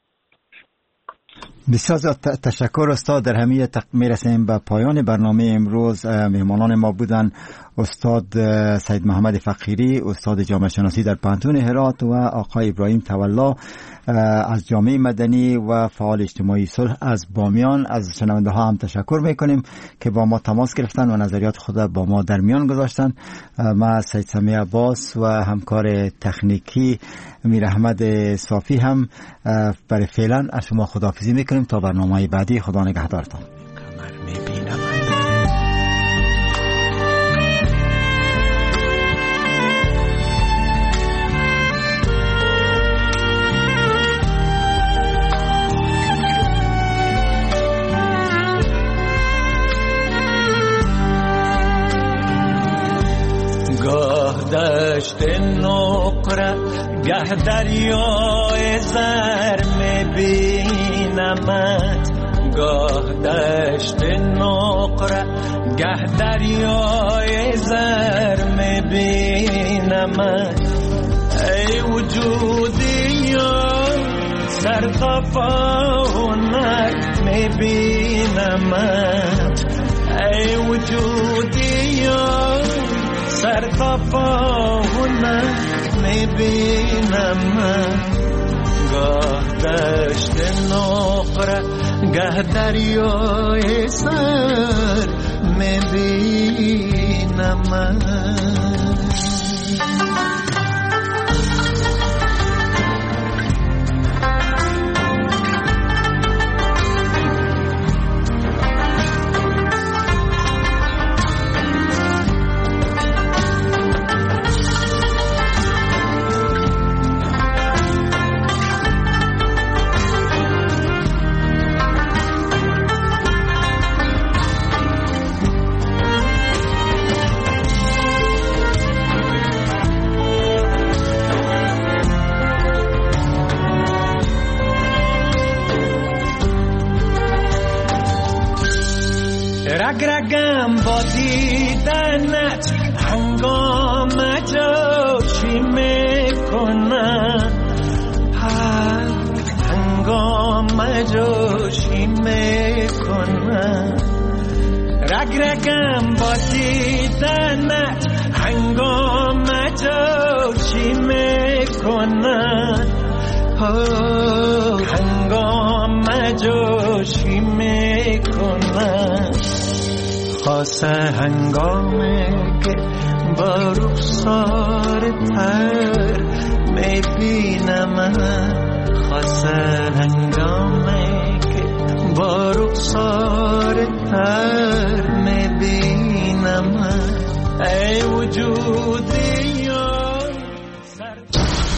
بسیار تشکر استاد. در همین میرسیم به پایان برنامه امروز. مهمانان ما بودن استاد سید محمد فقیری، استاد جامعه شناسی در پانتون هرات، و آقای ابراهیم تولا از جامعه مدنی و فعال اجتماعی صلح از بامیان. از شنونده ها هم تشکر میکنیم که با ما تماس گرفتن و نظریات خود با ما در میان گذاشتن. ما سید سمیع عباس و همکار تکنیکی میر احمد صافی هم برای فعلا از شما خداحافظی میکنیم تا برنامه بعدی. خدا نگهدارتان. دشت نقره گه دریای زر میبینمت، گاه دشت نقره گه دریای زر میبینمت. ای وجودی یا سرخفاونک میبینمت، ای وجودی یا سرخفاونک میبینم من. گاه دشت نقره گه دریای سر میبینم من. رگ رگم با دیدنت هنگام جوشی میکنم، هنگام جوشی میکنم. رگ رگم با دیدنت میکنن، هنگام جوشی میکنن. خاصه هنگامه که با رخسار تر میبینم، خاصه هنگامه که با رخسار تر میبینم. ای وجودی